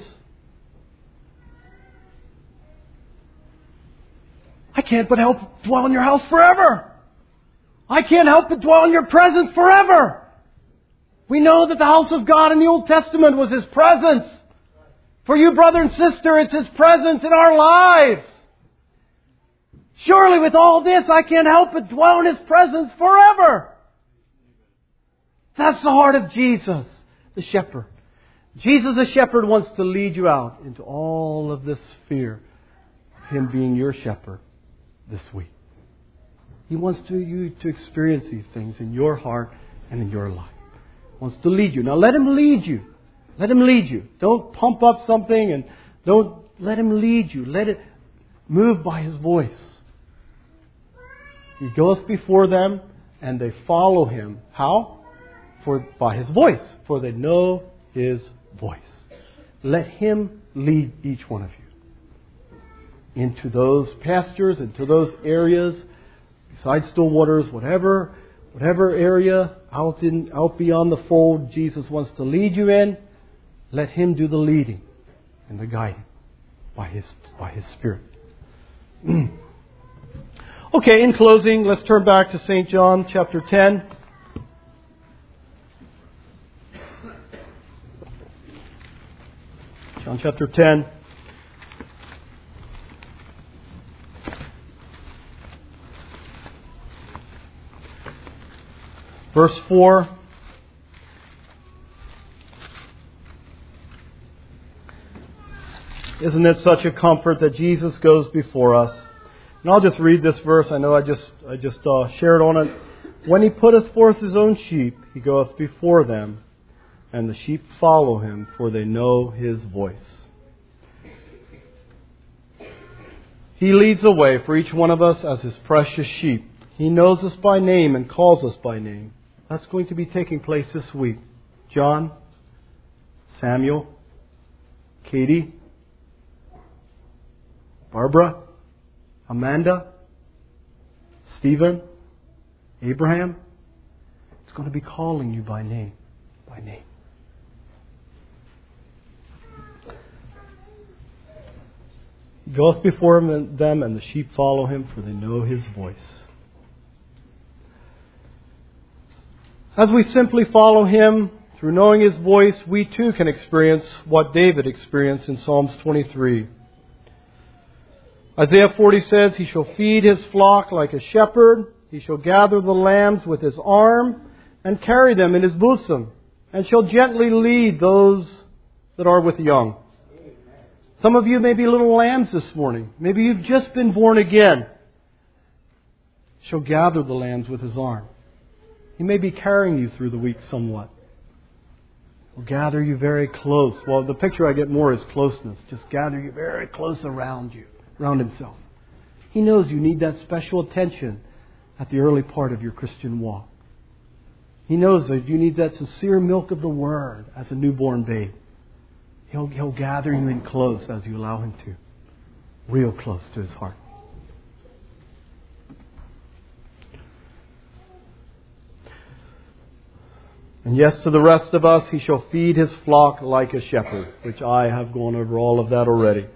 I can't but help dwell in your house forever. I can't help but dwell in your presence forever. We know that the house of God in the Old Testament was His presence. For you, brother and sister, it's His presence in our lives. Surely with all this, I can't help but dwell in His presence forever. That's the heart of Jesus, the shepherd. Jesus, the shepherd, wants to lead you out into all of this sphere of Him being your shepherd this week. He wants to, you to experience these things in your heart and in your life. He wants to lead you. Now let Him lead you. Let Him lead you. Don't pump up something and don't let Him lead you. Let it move by His voice. He goeth before them and they follow Him. How? For by His voice. For they know His voice. Let Him lead each one of you into those pastures, into those areas, beside still waters, whatever, whatever area out in, out beyond the fold Jesus wants to lead you in. Let Him do the leading and the guiding by His by His Spirit. Okay, in closing, let's turn back to Saint John chapter ten. John chapter ten. Verse four. Isn't it such a comfort that Jesus goes before us? And I'll just read this verse. I know I just I just uh, shared on it. When He putteth forth His own sheep, He goeth before them, and the sheep follow Him, for they know His voice. He leads the way for each one of us as His precious sheep. He knows us by name and calls us by name. That's going to be taking place this week. John, Samuel, Katie, Barbara, Amanda, Stephen, Abraham. It's going to be calling you by name, by name. He goeth before them, and the sheep follow Him, for they know His voice. As we simply follow Him, through knowing His voice, we too can experience what David experienced in Psalms twenty-three. Isaiah forty says, He shall feed His flock like a shepherd. He shall gather the lambs with His arm and carry them in His bosom, and shall gently lead those that are with young. Some of you may be little lambs this morning. Maybe you've just been born again. Shall gather the lambs with His arm. He may be carrying you through the week somewhat. He'll gather you very close. Well, the picture I get more is closeness. Just gather you very close around you, around Himself. He knows you need that special attention at the early part of your Christian walk. He knows that you need that sincere milk of the Word as a newborn babe. He'll, he'll gather you in close as you allow Him to. Real close to His heart. And yes, to the rest of us, He shall feed His flock like a shepherd, which I have gone over all of that already.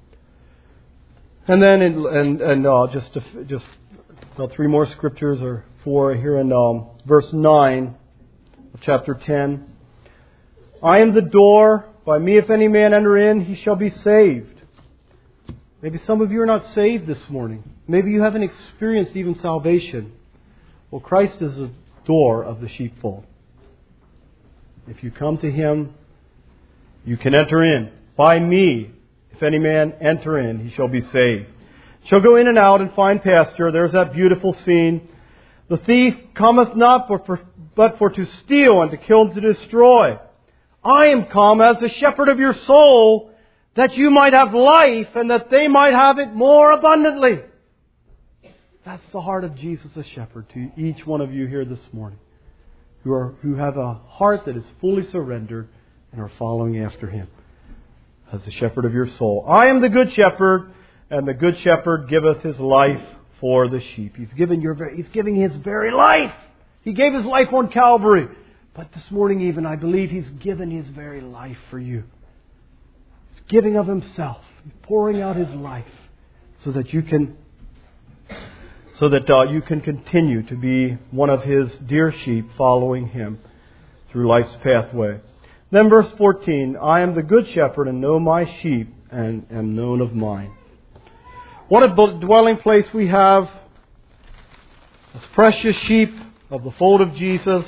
And then, in, and and uh, just to, just about three more scriptures or for here in um, verse nine of chapter ten. I am the door. By me, if any man enter in, he shall be saved. Maybe some of you are not saved this morning. Maybe you haven't experienced even salvation. Well, Christ is the door of the sheepfold. If you come to Him, you can enter in. By me, if any man enter in, he shall be saved. Shall go in and out and find pasture. There's that beautiful scene. The thief cometh not but for, but for to steal and to kill and to destroy. I am come as the shepherd of your soul, that you might have life and that they might have it more abundantly. That's the heart of Jesus the shepherd to each one of you here this morning, who are who have a heart that is fully surrendered and are following after Him as the shepherd of your soul. I am the good shepherd, and the good shepherd giveth his life for the sheep. He's giving your very, He's giving His very life. He gave His life on Calvary. But this morning even, I believe He's given His very life for you. He's giving of Himself. He's pouring out His life so that you can so that uh, you can continue to be one of His dear sheep following Him through life's pathway. Then verse fourteen, I am the good shepherd and know my sheep and am known of mine. What a dwelling place we have as precious sheep of the fold of Jesus.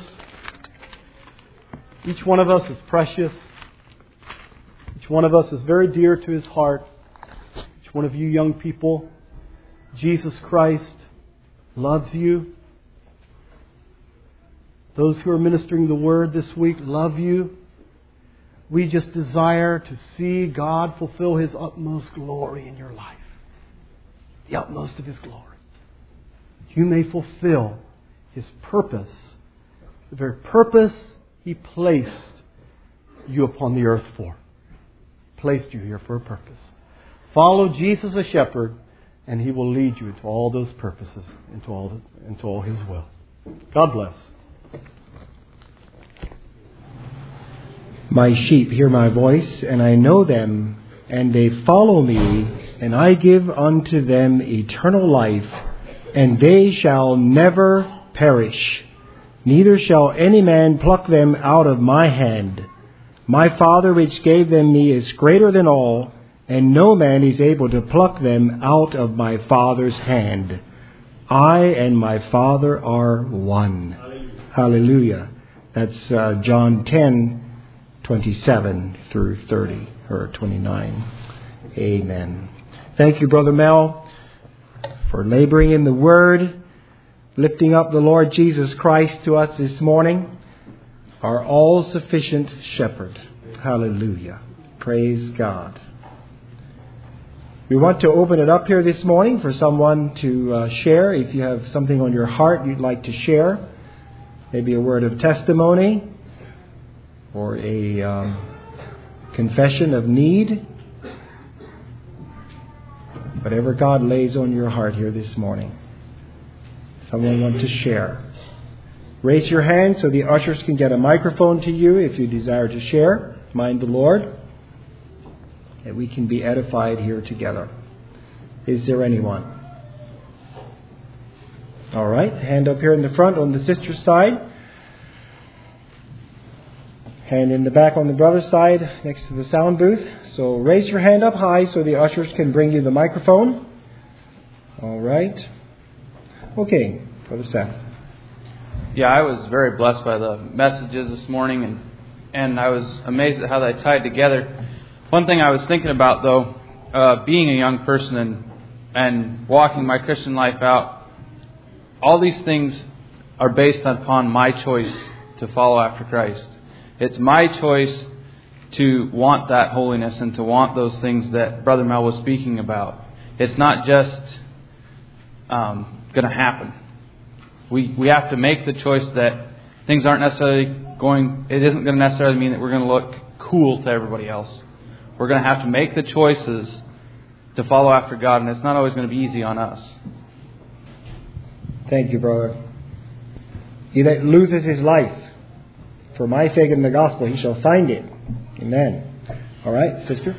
Each one of us is precious. Each one of us is very dear to His heart. Each one of you young people, Jesus Christ loves you. Those who are ministering the Word this week love you. We just desire to see God fulfill His utmost glory in your life. The utmost of His glory. You may fulfill His purpose. The very purpose He placed you upon the earth for. Placed you here for a purpose. Follow Jesus the shepherd, and He will lead you into all those purposes, into all, the, into all His will. God bless. My sheep hear my voice, and I know them, and they follow me, and I give unto them eternal life, and they shall never perish. Neither shall any man pluck them out of my hand. My Father which gave them me is greater than all, and no man is able to pluck them out of my Father's hand. I and my Father are one. Hallelujah. Hallelujah. That's uh, John ten, twenty-seven through thirty, or twenty-nine. Amen. Thank you, Brother Mel, for laboring in the Word, lifting up the Lord Jesus Christ to us this morning, our all-sufficient shepherd. Hallelujah. Praise God. We want to open it up here this morning for someone to uh, share. If you have something on your heart you'd like to share, maybe a word of testimony or a um, confession of need. Whatever God lays on your heart here this morning. Someone want to share. Raise your hand so the ushers can get a microphone to you if you desire to share. Mind the Lord. That we can be edified here together. Is there anyone? All right. Hand up here in the front on the sister's side. Hand in the back on the brother's side next to the sound booth. So raise your hand up high so the ushers can bring you the microphone. All right. Okay, Brother Sam. Yeah, I was very blessed by the messages this morning, and and I was amazed at how they tied together. One thing I was thinking about, though, uh, being a young person and and walking my Christian life out, all these things are based upon my choice to follow after Christ. It's my choice to want that holiness and to want those things that Brother Mel was speaking about. It's not just um, going to happen. We we have to make the choice that things aren't necessarily going, it isn't going to necessarily mean that we're going to look cool to everybody else. We're going to have to make the choices to follow after God, and it's not always going to be easy on us. Thank you, brother. He that loses his life for my sake in the gospel, he shall find it. Amen. All right, sister?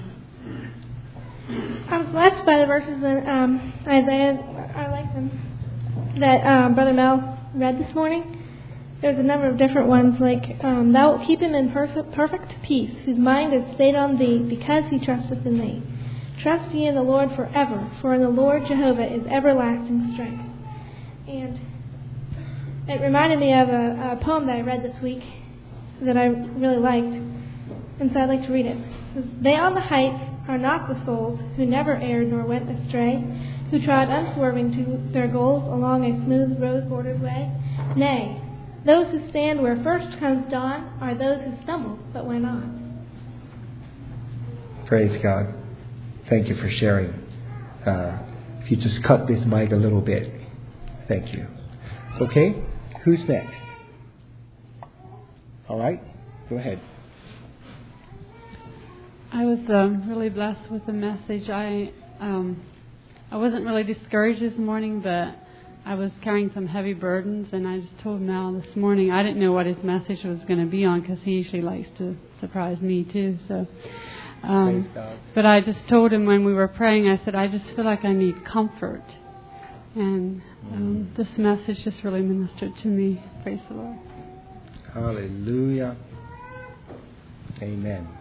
I was blessed by the verses in um, Isaiah. I like them. That um, Brother Mel read this morning. There's a number of different ones, like, um, Thou wilt keep him in perfect, perfect peace, whose mind is stayed on Thee, because he trusteth in Thee. Trust ye in the Lord forever, for in the Lord Jehovah is everlasting strength. And it reminded me of a, a poem that I read this week that I really liked, and so I'd like to read it. It says, They on the heights are not the souls who never erred nor went astray, who trod unswerving to their goals along a smooth rose-bordered way. Nay, those who stand where first comes dawn are those who stumbled but went on. Praise God. Thank you for sharing. Uh, if you just cut this mic a little bit. Thank you. Okay, who's next? All right, go ahead. I was um, really blessed with the message. I um, I wasn't really discouraged this morning, but I was carrying some heavy burdens, and I just told Mal this morning I didn't know what his message was going to be on, because he usually likes to surprise me too. So, um, but I just told him when we were praying, I said, I just feel like I need comfort, and um, this message just really ministered to me. Praise the Lord. Hallelujah. Amen.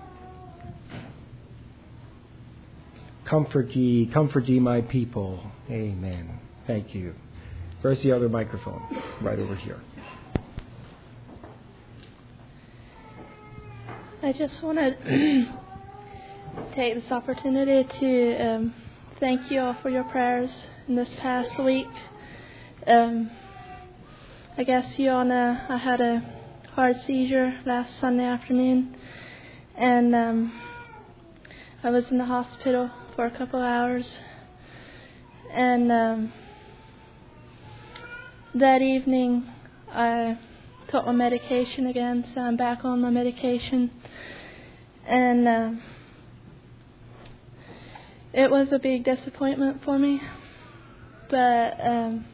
Comfort ye, comfort ye my people. Amen. Thank you. Where's the other microphone? Right over here. I just want to take this opportunity to um, thank you all for your prayers in this past week. Um, I guess you all know I had a hard seizure last Sunday afternoon, and um, I was in the hospital for a couple hours, and um, that evening I took my medication again, so I'm back on my medication, and uh, it was a big disappointment for me, but um,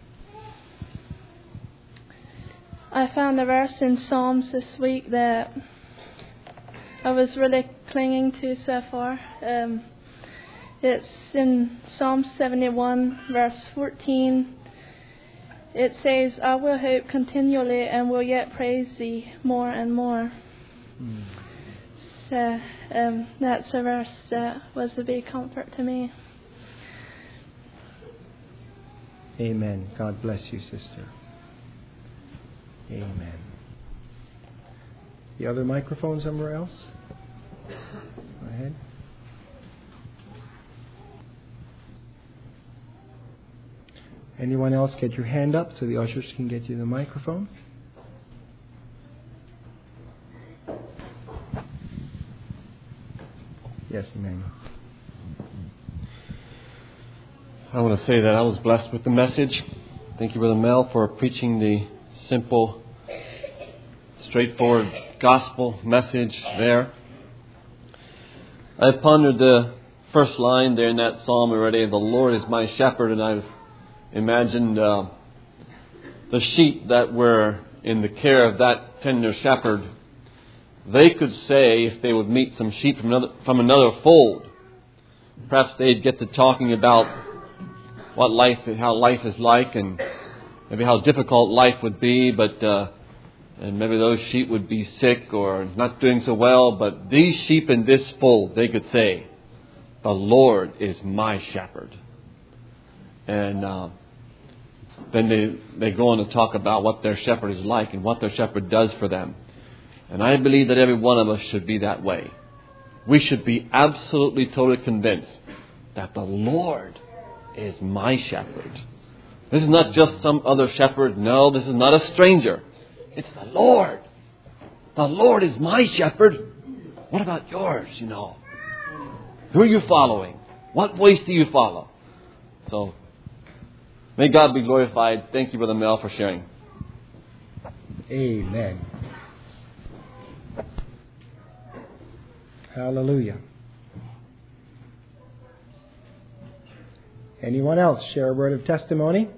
I found a verse in Psalms this week that I was really clinging to so far. Um, it's in Psalm seventy-one, verse fourteen. It says, I will hope continually and will yet praise Thee more and more. Mm. So um, that's a verse that was a big comfort to me. Amen. God bless you, sister. Amen. The other microphone somewhere else? Go ahead. Anyone else, get your hand up so the ushers can get you the microphone. Yes, Emmanuel. I want to say that I was blessed with the message. Thank you, Brother Mel, for preaching the simple, straightforward gospel message there. I pondered the first line there in that psalm already, the Lord is my shepherd, and I've imagined uh, the sheep that were in the care of that tender shepherd. They could say, if they would meet some sheep from another, from another fold, perhaps they'd get to talking about what life, how life is like, and maybe how difficult life would be, but uh, and maybe those sheep would be sick or not doing so well. But these sheep in this fold, they could say, the Lord is my shepherd. And uh, then they, they go on to talk about what their shepherd is like and what their shepherd does for them. And I believe that every one of us should be that way. We should be absolutely, totally convinced that the Lord is my shepherd. This is not just some other shepherd. No, this is not a stranger. It's the Lord. The Lord is my shepherd. What about yours, you know? Who are you following? What voice do you follow? So, may God be glorified. Thank you, Brother Mel, for sharing. Amen. Hallelujah. Anyone else share a word of testimony?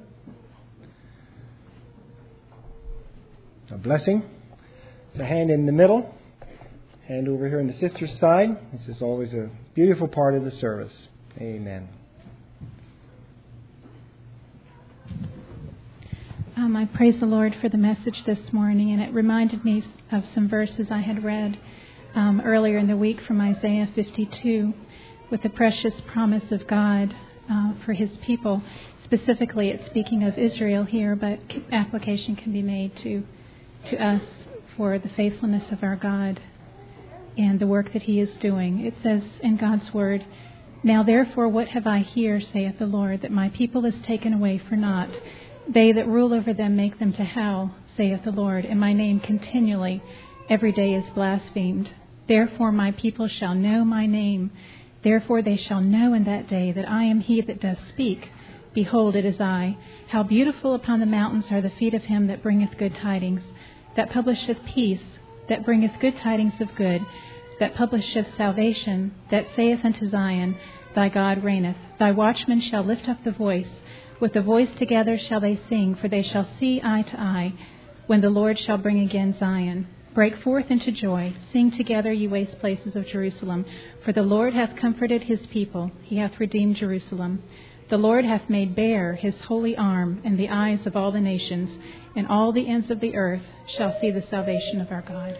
A blessing. It's a hand in the middle. Hand over here on the sister's side. This is always a beautiful part of the service. Amen. Um, I praise the Lord for the message this morning, and it reminded me of some verses I had read um, earlier in the week from Isaiah fifty-two, with the precious promise of God uh, for His people. Specifically, it's speaking of Israel here, but application can be made to to us for the faithfulness of our God and the work that He is doing. It says in God's Word, "Now therefore what have I here, saith the Lord, that my people is taken away for naught? They that rule over them make them to howl, saith the Lord, and my name continually every day is blasphemed. Therefore my people shall know my name. Therefore they shall know in that day that I am He that doth speak. Behold, it is I. How beautiful upon the mountains are the feet of him that bringeth good tidings, that publisheth peace, that bringeth good tidings of good, that publisheth salvation, that saith unto Zion, Thy God reigneth. Thy watchmen shall lift up the voice. With the voice together shall they sing, for they shall see eye to eye, when the Lord shall bring again Zion. Break forth into joy. Sing together, ye waste places of Jerusalem. For the Lord hath comforted His people. He hath redeemed Jerusalem. The Lord hath made bare His holy arm in the eyes of all the nations, and all the ends of the earth shall see the salvation of our God."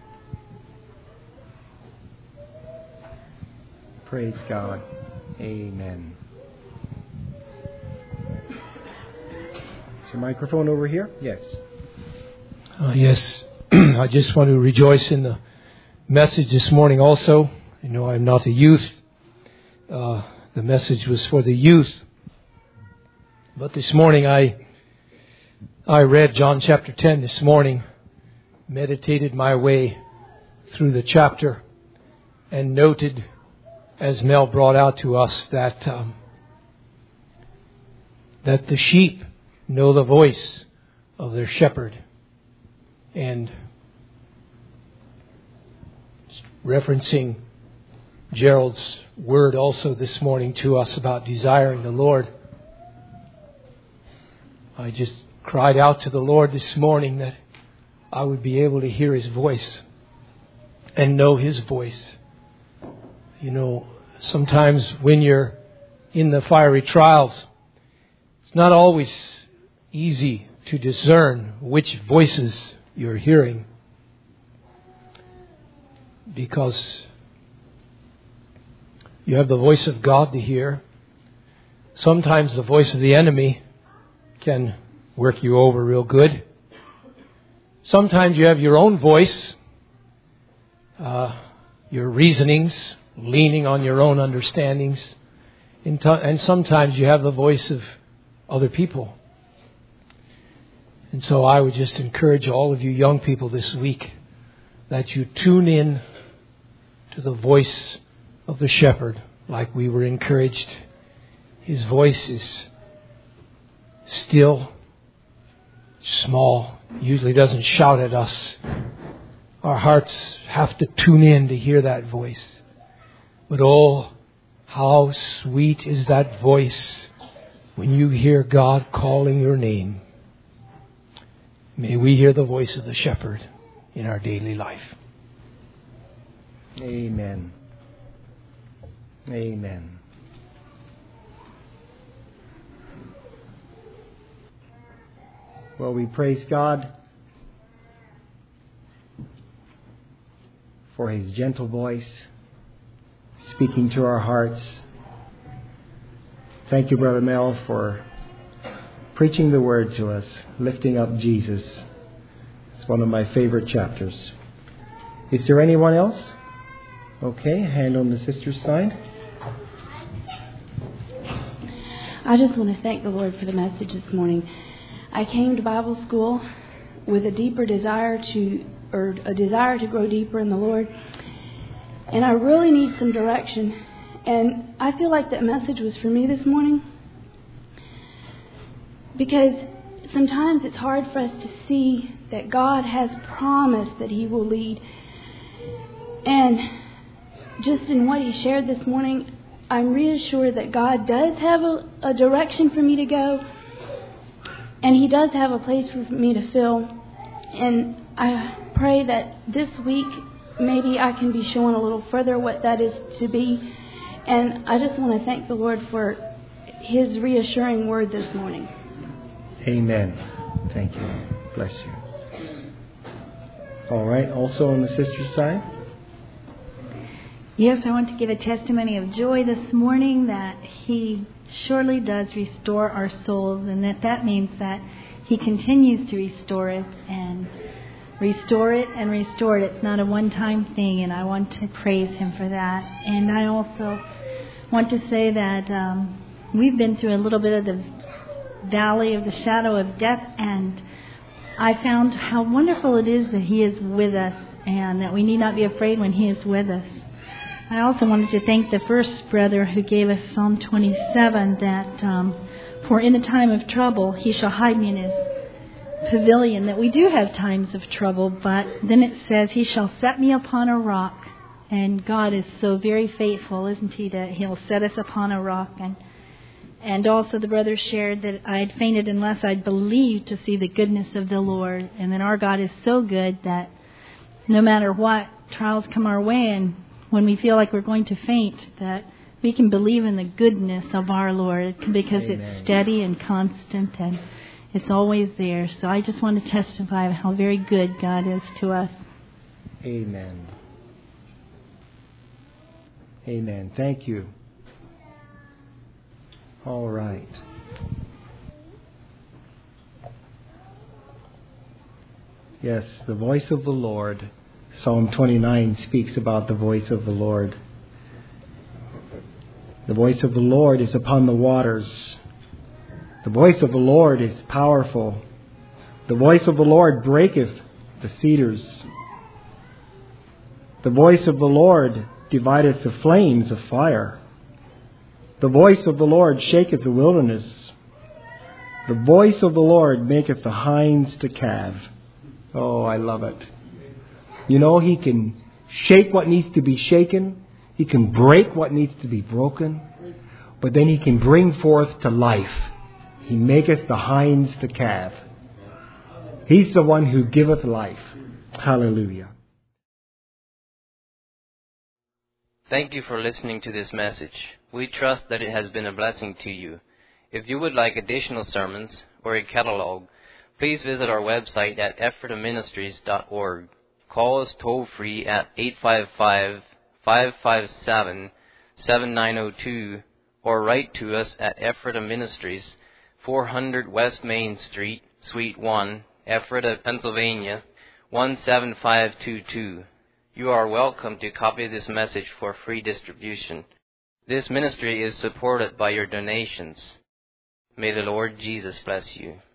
Praise God. Amen. Is your microphone over here? Yes. Uh, yes. I just want to rejoice in the message this morning also. You know, I'm not a youth. Uh, the message was for the youth. But this morning I I read John chapter ten this morning, meditated my way through the chapter, and noted, as Mel brought out to us, that um, that the sheep know the voice of their shepherd. And referencing Gerald's word also this morning to us about desiring the Lord, I just cried out to the Lord this morning that I would be able to hear His voice and know His voice. You know, sometimes when you're in the fiery trials, it's not always easy to discern which voices you're hearing, because you have the voice of God to hear. Sometimes the voice of the enemy can work you over real good. Sometimes you have your own voice, uh, your reasonings, leaning on your own understandings. And sometimes you have the voice of other people. And so I would just encourage all of you young people this week that you tune in to the voice of the shepherd like we were encouraged. His voice is still, small, usually doesn't shout at us. Our hearts have to tune in to hear that voice. But oh, how sweet is that voice when you hear God calling your name. May we hear the voice of the shepherd in our daily life. Amen. Amen. Well, we praise God for His gentle voice speaking to our hearts. Thank you, Brother Mel, for preaching the word to us, lifting up Jesus. It's one of my favorite chapters. Is there anyone else? Okay, hand on the sister's side. I just want to thank the Lord for the message this morning. I came to Bible school with a deeper desire to, or a desire to grow deeper in the Lord. And I really need some direction. And I feel like that message was for me this morning. Because sometimes it's hard for us to see that God has promised that He will lead. And just in what He shared this morning, I'm reassured that God does have a, a direction for me to go. And He does have a place for me to fill. And I pray that this week maybe I can be showing a little further what that is to be. And I just want to thank the Lord for His reassuring word this morning. Amen. Thank you. Bless you. All right. Also on the sister's side. Yes, I want to give a testimony of joy this morning that He surely does restore our souls, and that that means that He continues to restore it and restore it and restore it. It's not a one-time thing, and I want to praise Him for that. And I also want to say that um, we've been through a little bit of the valley of the shadow of death, and I found how wonderful it is that He is with us and that we need not be afraid when He is with us. I also wanted to thank the first brother who gave us Psalm twenty-seven, that um, for in the time of trouble He shall hide me in His pavilion, that we do have times of trouble, but then it says He shall set me upon a rock. And God is so very faithful, isn't He, that He'll set us upon a rock. And and also the brother shared that I'd fainted unless I'd believed to see the goodness of the Lord, and that our God is so good that no matter what trials come our way, and when we feel like we're going to faint, that we can believe in the goodness of our Lord, because Amen. It's steady and constant and it's always there. So I just want to testify of how very good God is to us. Amen. Amen. Thank you. All right. Yes, the voice of the Lord. Psalm twenty-nine speaks about the voice of the Lord. The voice of the Lord is upon the waters. The voice of the Lord is powerful. The voice of the Lord breaketh the cedars. The voice of the Lord divideth the flames of fire. The voice of the Lord shaketh the wilderness. The voice of the Lord maketh the hinds to calve. Oh, I love it. You know, He can shake what needs to be shaken. He can break what needs to be broken. But then He can bring forth to life. He maketh the hinds to calve. He's the one who giveth life. Hallelujah. Thank you for listening to this message. We trust that it has been a blessing to you. If you would like additional sermons or a catalog, please visit our website at ephrata ministries dot org. Call us toll-free at eight five five, five five seven, seven nine zero two or write to us at Ephrata Ministries, four hundred West Main Street, Suite one, Ephrata, Pennsylvania, one seven five two two. You are welcome to copy this message for free distribution. This ministry is supported by your donations. May the Lord Jesus bless you.